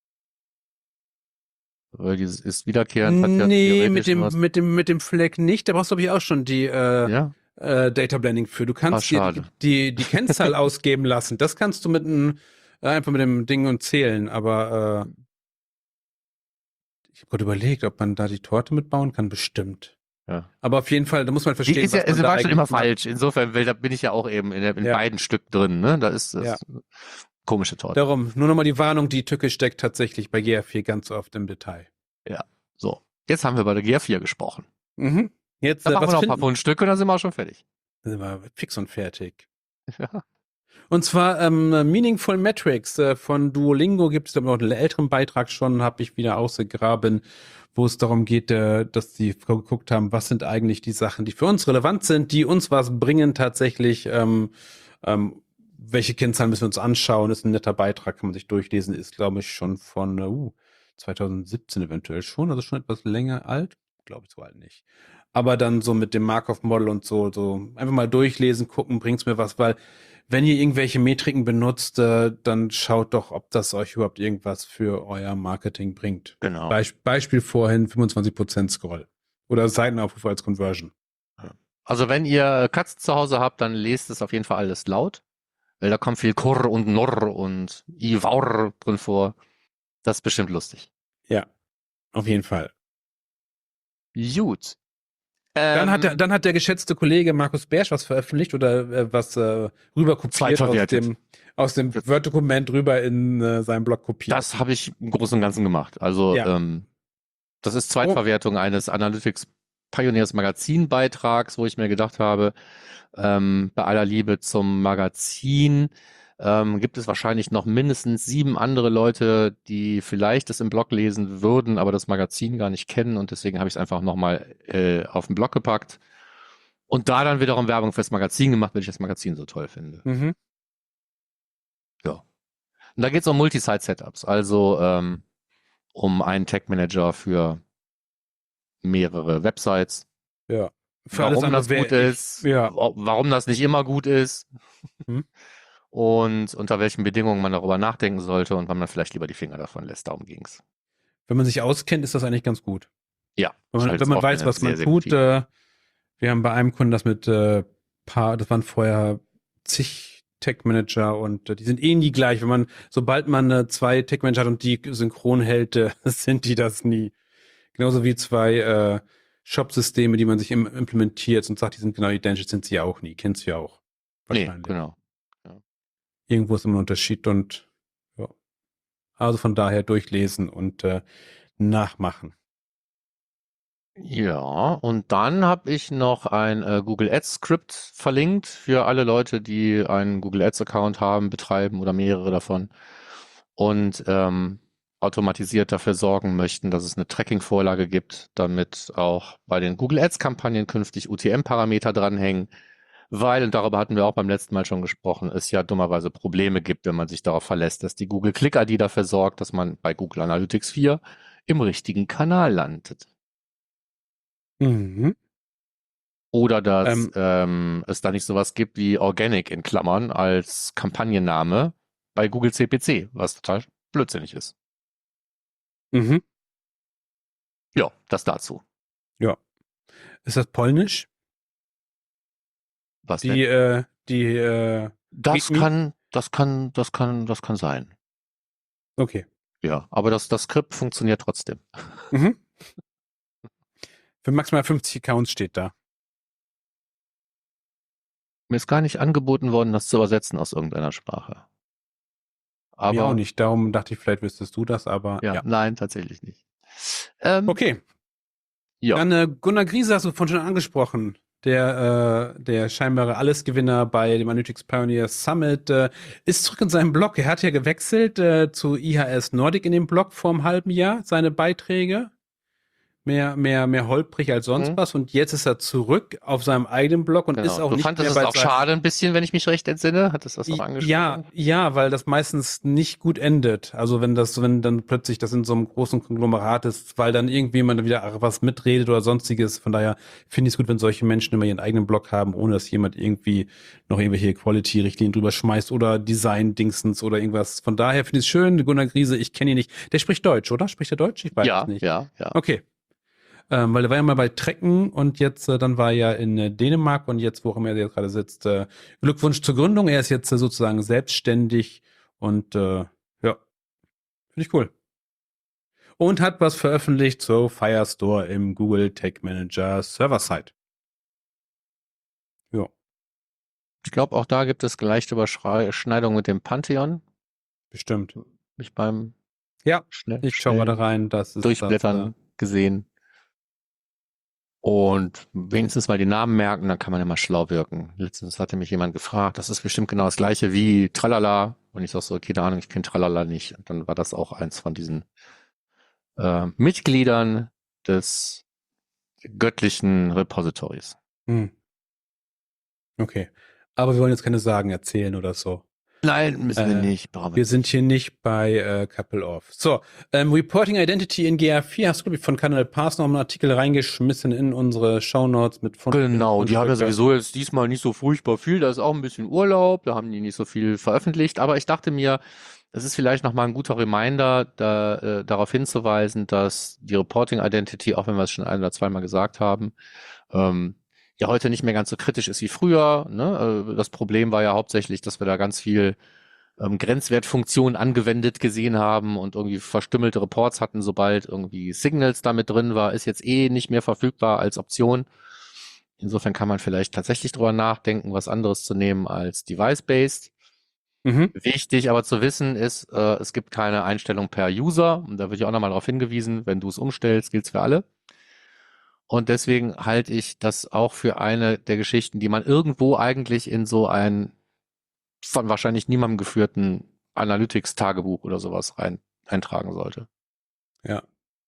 Weil dieses ist wiederkehrend hat ja Nee, theoretisch mit dem, was- mit dem, mit dem Fleck nicht. Da brauchst du, glaube ich, auch schon die äh, ja, äh, Data Blending für. Du kannst Ah, dir schade. die, die, die Kennzahl ausgeben lassen. Das kannst du mit einem, äh, einfach mit dem Ding und zählen. Aber äh, ich habe gerade überlegt, ob man da die Torte mitbauen kann. Bestimmt. ja. Aber auf jeden Fall, da muss man Die verstehen, ist ja, was man es da war schon immer eigentlich macht. falsch. Insofern, weil da bin ich ja auch eben in, der, in Ja. beiden Stück drin, ne? Da ist das Ja. komische Torte. Darum, nur nochmal die Warnung, die Tücke steckt tatsächlich bei G R vier ganz oft im Detail. So, jetzt haben wir bei der G R vier gesprochen. Mhm. Jetzt, Da äh, machen wir was noch ein paar finden? Fundstücke und dann sind wir auch schon fertig. Sind wir fix und fertig. Ja. Und zwar ähm, Meaningful Metrics äh, von Duolingo gibt es, glaube ich, noch einen älteren Beitrag schon, habe ich wieder ausgegraben, wo es darum geht, äh, dass die geguckt haben, was sind eigentlich die Sachen, die für uns relevant sind, die uns was bringen tatsächlich. Ähm, ähm, welche Kennzahlen müssen wir uns anschauen? Ist ein netter Beitrag, kann man sich durchlesen, ist, glaube ich, schon von äh, uh, zwanzig siebzehn eventuell schon, also schon etwas länger alt. Glaube ich so alt nicht. Aber dann so mit dem Markov-Model und so, so einfach mal durchlesen, gucken, bringt's mir was, weil wenn ihr irgendwelche Metriken benutzt, äh, dann schaut doch, ob das euch überhaupt irgendwas für euer Marketing bringt. Genau. Beisp Beispiel vorhin fünfundzwanzig Prozent Scroll. Oder Seitenaufrufe als Conversion. Also wenn ihr Katzen zu Hause habt, dann lest es auf jeden Fall alles laut. Weil da kommt viel Kurr und Norr und Ivaur drin vor. Das ist bestimmt lustig. Ja, auf jeden Fall. Gut. Dann, Ähm, hat der, dann hat der geschätzte Kollege Markus Bersch was veröffentlicht oder äh, was äh, rüber kopiert aus Zweitverwertet. dem, aus dem Word-Dokument rüber in äh, seinen Blog kopiert. Das habe ich im Großen und Ganzen gemacht. Also Ja. ähm, das ist Zweitverwertung eines Analytics Pioneers Magazin Beitrags, wo ich mir gedacht habe, ähm, bei aller Liebe zum Magazin ähm, gibt es wahrscheinlich noch mindestens sieben andere Leute, die vielleicht das im Blog lesen würden, aber das Magazin gar nicht kennen und deswegen habe ich es einfach nochmal äh, auf den Blog gepackt und da dann wiederum Werbung fürs Magazin gemacht, weil ich das Magazin so toll finde. Mhm. Und da geht es um Multi-Site-Setups, also ähm, um einen Tag-Manager für mehrere Websites. Ja. Für Warum alles andere das wär gut ich- ist, Ja. wa- warum das nicht immer gut ist Hm. und unter welchen Bedingungen man darüber nachdenken sollte und wann man vielleicht lieber die Finger davon lässt. Darum ging's. Wenn man sich auskennt, ist das eigentlich ganz gut. Ja. Wenn man, halt wenn man auch weiß, eine was man sehr, sehr tut. gute- Äh, wir haben bei einem Kunden das mit äh, paar, das waren vorher zig Tech-Manager und äh, die sind eh nie gleich. Wenn man, sobald man äh, zwei Tech-Manager hat und die synchron hält, äh, sind die das nie. Genauso wie zwei äh, Shop-Systeme, die man sich im, implementiert und sagt, die sind genau identisch, sind sie ja auch nie. Kennst du ja auch. Nee, Wahrscheinlich. genau. Irgendwo ist immer ein Unterschied und ja. Also von daher durchlesen und äh, nachmachen. Ja, und dann habe ich noch ein äh, Google Ads Skript verlinkt für alle Leute, die einen Google Ads Account haben, betreiben oder mehrere davon. und ähm, automatisiert dafür sorgen möchten, dass es eine Tracking-Vorlage gibt, damit auch bei den Google Ads-Kampagnen künftig U T M-Parameter dranhängen, weil, und darüber hatten wir auch beim letzten Mal schon gesprochen, es ja dummerweise Probleme gibt, wenn man sich darauf verlässt, dass die Google Click-I D dafür sorgt, dass man bei Google Analytics vier im richtigen Kanal landet. Mhm. Oder dass Ähm, ähm, es da nicht sowas gibt wie Organic in Klammern als Kampagnenname bei Google C P C, was total blödsinnig ist. mhm. Ja, das dazu. Ja. Ist das polnisch? Was Die, denn? äh, die, äh, Das Readme? kann, das kann, das kann, das kann sein. Okay. Ja, aber das, das Skript funktioniert trotzdem. Mhm. Für maximal fünfzig Accounts steht da. Mir ist gar nicht angeboten worden, das zu übersetzen aus irgendeiner Sprache. Aber Mir auch nicht. Darum dachte ich, vielleicht wüsstest du das, aber ja, ja. nein, tatsächlich nicht. Ähm, Okay. Ja. Dann äh, Gunnar Griese hast du vorhin schon angesprochen. Der, äh, der scheinbare Allesgewinner bei dem Analytics Pioneer Summit äh, ist zurück in seinem Blog. Er hat ja gewechselt äh, zu I H S Nordic in dem Blog vor einem halben Jahr, seine Beiträge. Mehr, mehr, mehr holprig als sonst Mhm. was. Und jetzt ist er zurück auf seinem eigenen Blog und Genau. ist auch Du nicht fandest mehr es bei auch seinem. schade ein bisschen, wenn ich mich recht entsinne. Hattest du das auch I- angesprochen? Ja, ja, weil das meistens nicht gut endet. Also wenn das, wenn dann plötzlich das in so einem großen Konglomerat ist, weil dann irgendjemand wieder was mitredet oder sonstiges. Von daher finde ich es gut, wenn solche Menschen immer ihren eigenen Blog haben, ohne dass jemand irgendwie noch irgendwelche Quality-Richtlinien drüber schmeißt oder Design-Dingsens oder irgendwas. Von daher finde ich es schön. Gunnar Griese, ich kenne ihn nicht. Der spricht Deutsch, oder? Spricht er Deutsch? Ich weiß Ja, es nicht. ja, ja. Okay. Ähm, weil er war ja mal bei Trecken und jetzt, äh, dann war er ja in äh, Dänemark und jetzt, wo auch immer er jetzt gerade sitzt, äh, Glückwunsch zur Gründung. Er ist jetzt äh, sozusagen selbstständig und äh, ja, finde ich cool. Und hat was veröffentlicht zur Firestore im Google Tag Manager Server-Side. Ja, Ich glaube, auch da gibt es leichte Überschneidungen mit dem Pantheon. bestimmt. Mich beim Ja, schnell, ich schau mal da schnellen rein. Das ist Durchblättern das, gesehen. Und wenigstens mal die Namen merken, dann kann man immer schlau wirken. Letztens hatte mich jemand gefragt, das ist bestimmt genau das gleiche wie Tralala. Und ich sag so, keine Ahnung, ich kenne Tralala nicht. Und dann war das auch eins von diesen äh, Mitgliedern des göttlichen Repositories. äh, hm. Okay. Aber wir wollen jetzt keine Sagen erzählen oder so. Nein, müssen wir Äh, nicht. Brauchen wir Wir sind hier nicht bei äh, Couple Off. So, ähm, Reporting Identity in G A vier hast du, glaube ich, von Cardinal Pass noch einen Artikel reingeschmissen in unsere Shownotes mit von. Genau, die haben ja Fundstücke. sowieso jetzt diesmal nicht so furchtbar viel, da ist auch ein bisschen Urlaub, da haben die nicht so viel veröffentlicht, aber ich dachte mir, das ist vielleicht nochmal ein guter Reminder, da, äh, darauf hinzuweisen, dass die Reporting Identity, auch wenn wir es schon ein oder zweimal gesagt haben, ähm, ja heute nicht mehr ganz so kritisch ist wie früher. Ne? Äh, das Problem war ja hauptsächlich, dass wir da ganz viel ähm, Grenzwertfunktionen angewendet gesehen haben und irgendwie verstümmelte Reports hatten, sobald irgendwie Signals damit drin war, ist jetzt eh nicht mehr verfügbar als Option. Insofern kann man vielleicht tatsächlich drüber nachdenken, was anderes zu nehmen als Device-Based. Mhm. Wichtig aber zu wissen ist, äh, es gibt keine Einstellung per User. Und da wird ja auch nochmal darauf hingewiesen, wenn du es umstellst, gilt es für alle. Und deswegen halte ich das auch für eine der Geschichten, die man irgendwo eigentlich in so ein von wahrscheinlich niemandem geführten Analytics-Tagebuch oder sowas rein, eintragen sollte. Ja.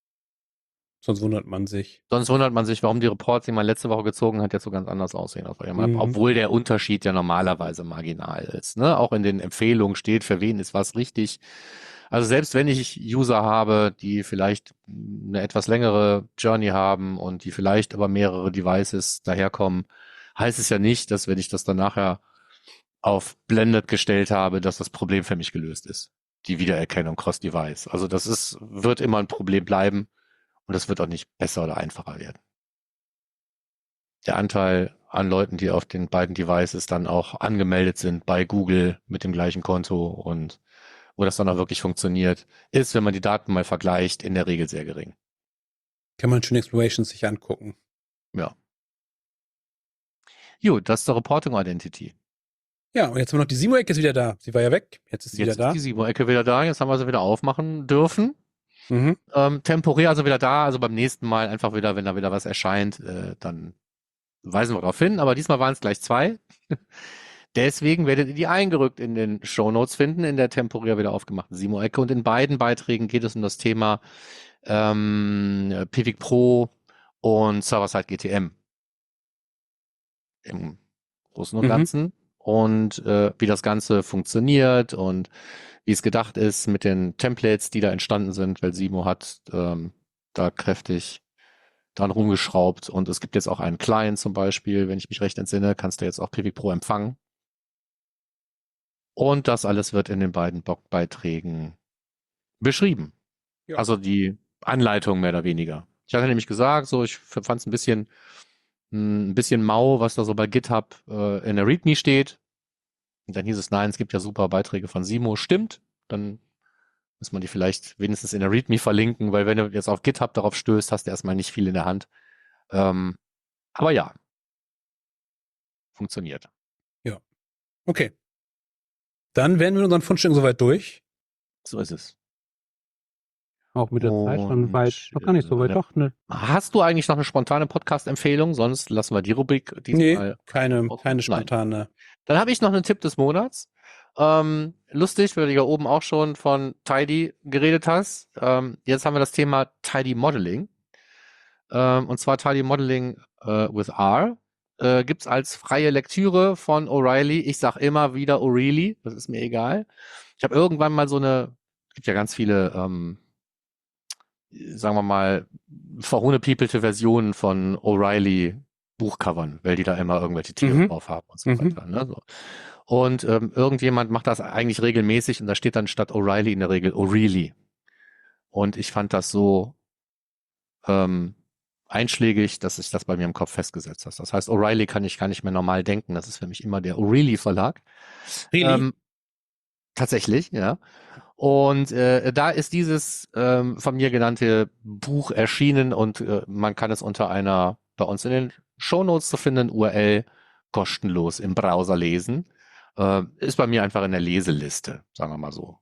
Sonst wundert man sich. Sonst wundert man sich, warum die Reports, die man letzte Woche gezogen hat, jetzt so ganz anders aussehen auf einmal, Mhm. obwohl der Unterschied ja normalerweise marginal ist. Ne? Auch in den Empfehlungen steht, für wen ist was richtig. Also selbst wenn ich User habe, die vielleicht eine etwas längere Journey haben und die vielleicht über mehrere Devices daherkommen, heißt es ja nicht, dass wenn ich das dann nachher auf Blended gestellt habe, dass das Problem für mich gelöst ist. Die Wiedererkennung Cross-Device. Also das ist, wird immer ein Problem bleiben. Und das wird auch nicht besser oder einfacher werden. Der Anteil an Leuten, die auf den beiden Devices dann auch angemeldet sind bei Google mit dem gleichen Konto und wo das dann auch wirklich funktioniert, ist, wenn man die Daten mal vergleicht, in der Regel sehr gering. Kann man schon Explorations sich angucken. Ja. Gut, das ist der Reporting Identity. Ja, und jetzt haben wir noch die Simo-Ecke ist wieder da. Sie war ja weg. Jetzt ist sie Jetzt wieder da. ist die Simo-Ecke wieder da. Jetzt haben wir sie wieder aufmachen dürfen. Mhm. Ähm, temporär also wieder da, also beim nächsten Mal einfach wieder, wenn da wieder was erscheint, äh, dann weisen wir darauf hin. Aber diesmal waren es gleich zwei. deswegen werdet ihr die eingerückt in den Shownotes finden, in der temporär wieder aufgemachten Simo-Ecke. Und in beiden Beiträgen geht es um das Thema ähm, Pivik Pro und Server-Side G T M. Im Großen und Mhm. Ganzen. Und äh, wie das Ganze funktioniert und wie es gedacht ist mit den Templates, die da entstanden sind, weil Simo hat ähm, da kräftig dran rumgeschraubt. Und es gibt jetzt auch einen Client zum Beispiel, wenn ich mich recht entsinne, kannst du jetzt auch Pivik Pro empfangen. Und das alles wird in den beiden Blogbeiträgen beschrieben. Ja. Also die Anleitung mehr oder weniger. Ich hatte nämlich gesagt, so ich fand es ein bisschen ein bisschen mau, was da so bei GitHub äh, in der README steht. Und dann hieß es, nein, es gibt ja super Beiträge von Simo. Stimmt, dann muss man die vielleicht wenigstens in der README verlinken, weil wenn du jetzt auf GitHub darauf stößt, hast du erstmal nicht viel in der Hand. Ähm, aber ja, funktioniert. Okay. Dann wären wir mit unseren Fundstücken soweit durch. So ist es. Auch mit der Zeit schon Und, weit. Noch gar nicht so weit, äh, doch, ne? Hast du eigentlich noch eine spontane Podcast-Empfehlung? Sonst lassen wir die Rubrik Nee, diesmal. keine, Okay. keine Nein. spontane. Dann habe ich noch einen Tipp des Monats. Ähm, lustig, weil du ja oben auch schon von Tidy geredet hast. Ähm, jetzt haben wir das Thema Tidy Modeling. Ähm, und zwar Tidy Modeling äh, with R. Äh, gibt's als freie Lektüre von O'Reilly. Ich sag immer wieder O'Reilly, das ist mir egal. Ich habe irgendwann mal so eine, gibt ja ganz viele, ähm, sagen wir mal, verhunepiepelte Versionen von O'Reilly Buchcovern, weil die da immer irgendwelche Tiere Mhm. drauf haben und so Mhm. weiter. Ne? So. Und ähm, irgendjemand macht das eigentlich regelmäßig und da steht dann statt O'Reilly in der Regel O'Reilly. Und ich fand das so ähm, einschlägig, dass sich das bei mir im Kopf festgesetzt hat. Das heißt, O'Reilly kann ich gar nicht mehr normal denken. Das ist für mich immer der O'Reilly Verlag. Really? Ähm, tatsächlich, ja. Und äh, da ist dieses ähm, von mir genannte Buch erschienen und äh, man kann es unter einer bei uns in den Shownotes zu finden U R L kostenlos im Browser lesen. Äh, ist bei mir einfach in der Leseliste, sagen wir mal so.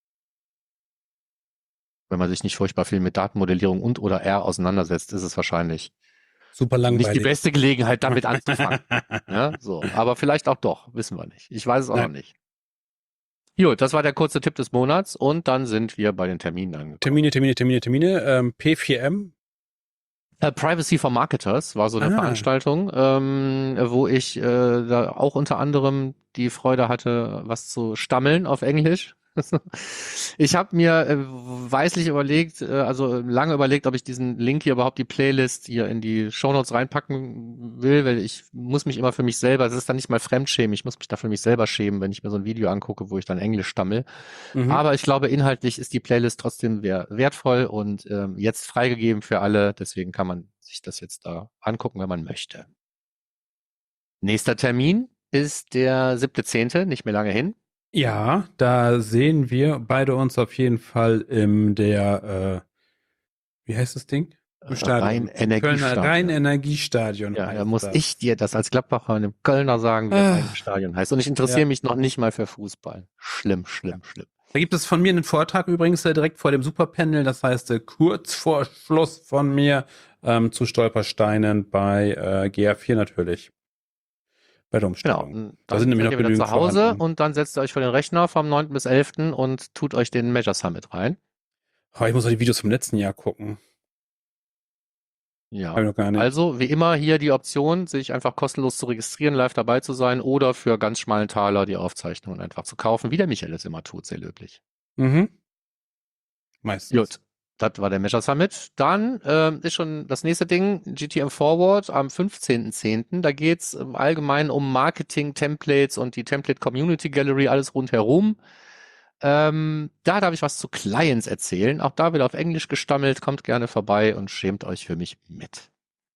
Wenn man sich nicht furchtbar viel mit Datenmodellierung und oder R auseinandersetzt, ist es wahrscheinlich Super langweilig. nicht die beste Gelegenheit, damit anzufangen. Ja, so. Aber vielleicht auch doch, wissen wir nicht. Ich weiß es auch Nein. noch nicht. Gut, das war der kurze Tipp des Monats und dann sind wir bei den Terminen angekommen. Termine, Termine, Termine, Termine. Ähm, P vier M. Äh, Privacy for Marketers war so eine Ah. Veranstaltung, ähm, wo ich äh, da auch unter anderem die Freude hatte, was zu stammeln auf Englisch. Ich habe mir äh, weislich überlegt, äh, also lange überlegt, ob ich diesen Link hier überhaupt die Playlist hier in die Shownotes reinpacken will, weil ich muss mich immer für mich selber, das ist dann nicht mal Fremdschämen, ich muss mich da für mich selber schämen, wenn ich mir so ein Video angucke, wo ich dann Englisch stammel. Mhm. Aber ich glaube, inhaltlich ist die Playlist trotzdem wer- wertvoll und ähm, jetzt freigegeben für alle. Deswegen kann man sich das jetzt da angucken, wenn man möchte. Nächster Termin ist der siebte zehnte, nicht mehr lange hin. Ja, da sehen wir beide uns auf jeden Fall in der, äh, wie heißt das Ding? Im Stadion. Rhein-Energiestadion. Kölner Rhein-Energiestadion. Ja, heißt da muss das. ich dir das als Gladbacher und dem Kölner sagen, wie Ah. das Stadion heißt. Und ich interessiere Ja. mich noch nicht mal für Fußball. Schlimm, schlimm, schlimm. Da gibt es von mir einen Vortrag übrigens äh, direkt vor dem Superpanel, das heißt äh, kurz vor Schluss von mir ähm, zu Stolpersteinen bei äh, G R vier natürlich. Bei der Genau. Umstellung. Und Da dann sind nämlich seid noch ihr wieder genügend zu Hause vorhanden. und dann setzt ihr euch vor den Rechner vom neunten bis elften und tut euch den Measure Summit rein. Oh, ich muss auch die Videos vom letzten Jahr gucken. Ja. Hab ich noch gar nicht. Also, wie immer hier die Option, sich einfach kostenlos zu registrieren, live dabei zu sein oder für ganz schmalen Taler die Aufzeichnungen einfach zu kaufen, wie der Michael es immer tut, sehr löblich. Mhm. Meistens. Gut, das war der Measure Summit. Dann ähm, ist schon das nächste Ding, G T M Forward am fünfzehnten zehnten. Da geht's im Allgemeinen um Marketing, Templates und die Template Community Gallery, alles rundherum. Ähm, da darf ich was zu Clients erzählen. Auch da wird auf Englisch gestammelt. Kommt gerne vorbei und schämt euch für mich mit.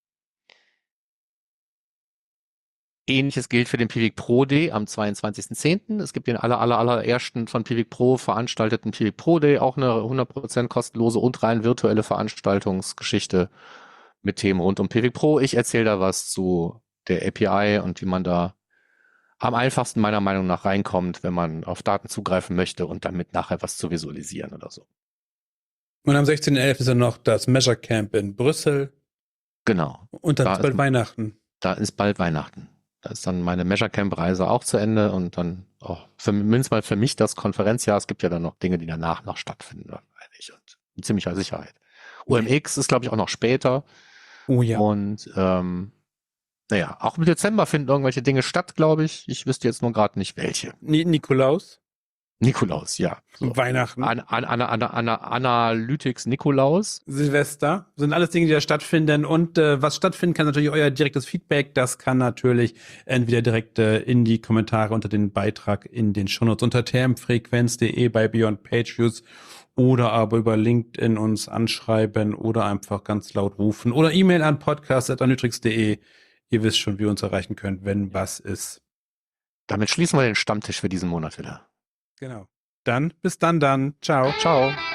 Ähnliches gilt für den Pivik Pro Day am zweiundzwanzigsten zehnten. Es gibt den aller, aller, allerersten von Pivik Pro veranstalteten Pivik Pro Day, auch eine hundert Prozent kostenlose und rein virtuelle Veranstaltungsgeschichte mit Themen rund um Pivik Pro. Ich erzähle da was zu der A P I und wie man da am einfachsten meiner Meinung nach reinkommt, wenn man auf Daten zugreifen möchte und damit nachher was zu visualisieren oder so. Und am sechzehnten elften ist dann noch das Measure Camp in Brüssel. Genau, Und dann Da ist bald ist- Weihnachten. da ist bald Weihnachten. Da ist dann meine Measure Camp Reise auch zu Ende und dann auch für, mindestens mal für mich das Konferenzjahr. Es gibt ja dann noch Dinge, die danach noch stattfinden, eigentlich und mit ziemlicher Sicherheit. U M X ist, glaube ich, auch noch später. Oh ja. Und ähm, naja, auch im Dezember finden irgendwelche Dinge statt, glaube ich. Ich wüsste jetzt nur gerade nicht welche. Ni- Nikolaus? Nikolaus, ja. So. Weihnachten? An, an, an, an, an, Analytics Nikolaus. Silvester? Sind alles Dinge, die da stattfinden. Und äh, was stattfinden kann, natürlich euer direktes Feedback. Das kann natürlich entweder direkt äh, in die Kommentare unter den Beitrag in den Shownotes unter termfrequenz punkt de bei Beyond Pageviews oder aber über LinkedIn uns anschreiben oder einfach ganz laut rufen oder E-Mail an podcast at analytics punkt de. Ihr wisst schon, wie ihr uns erreichen könnt, wenn was ist. Damit schließen wir den Stammtisch für diesen Monat wieder. Genau. Dann, bis dann dann. Ciao. Ciao.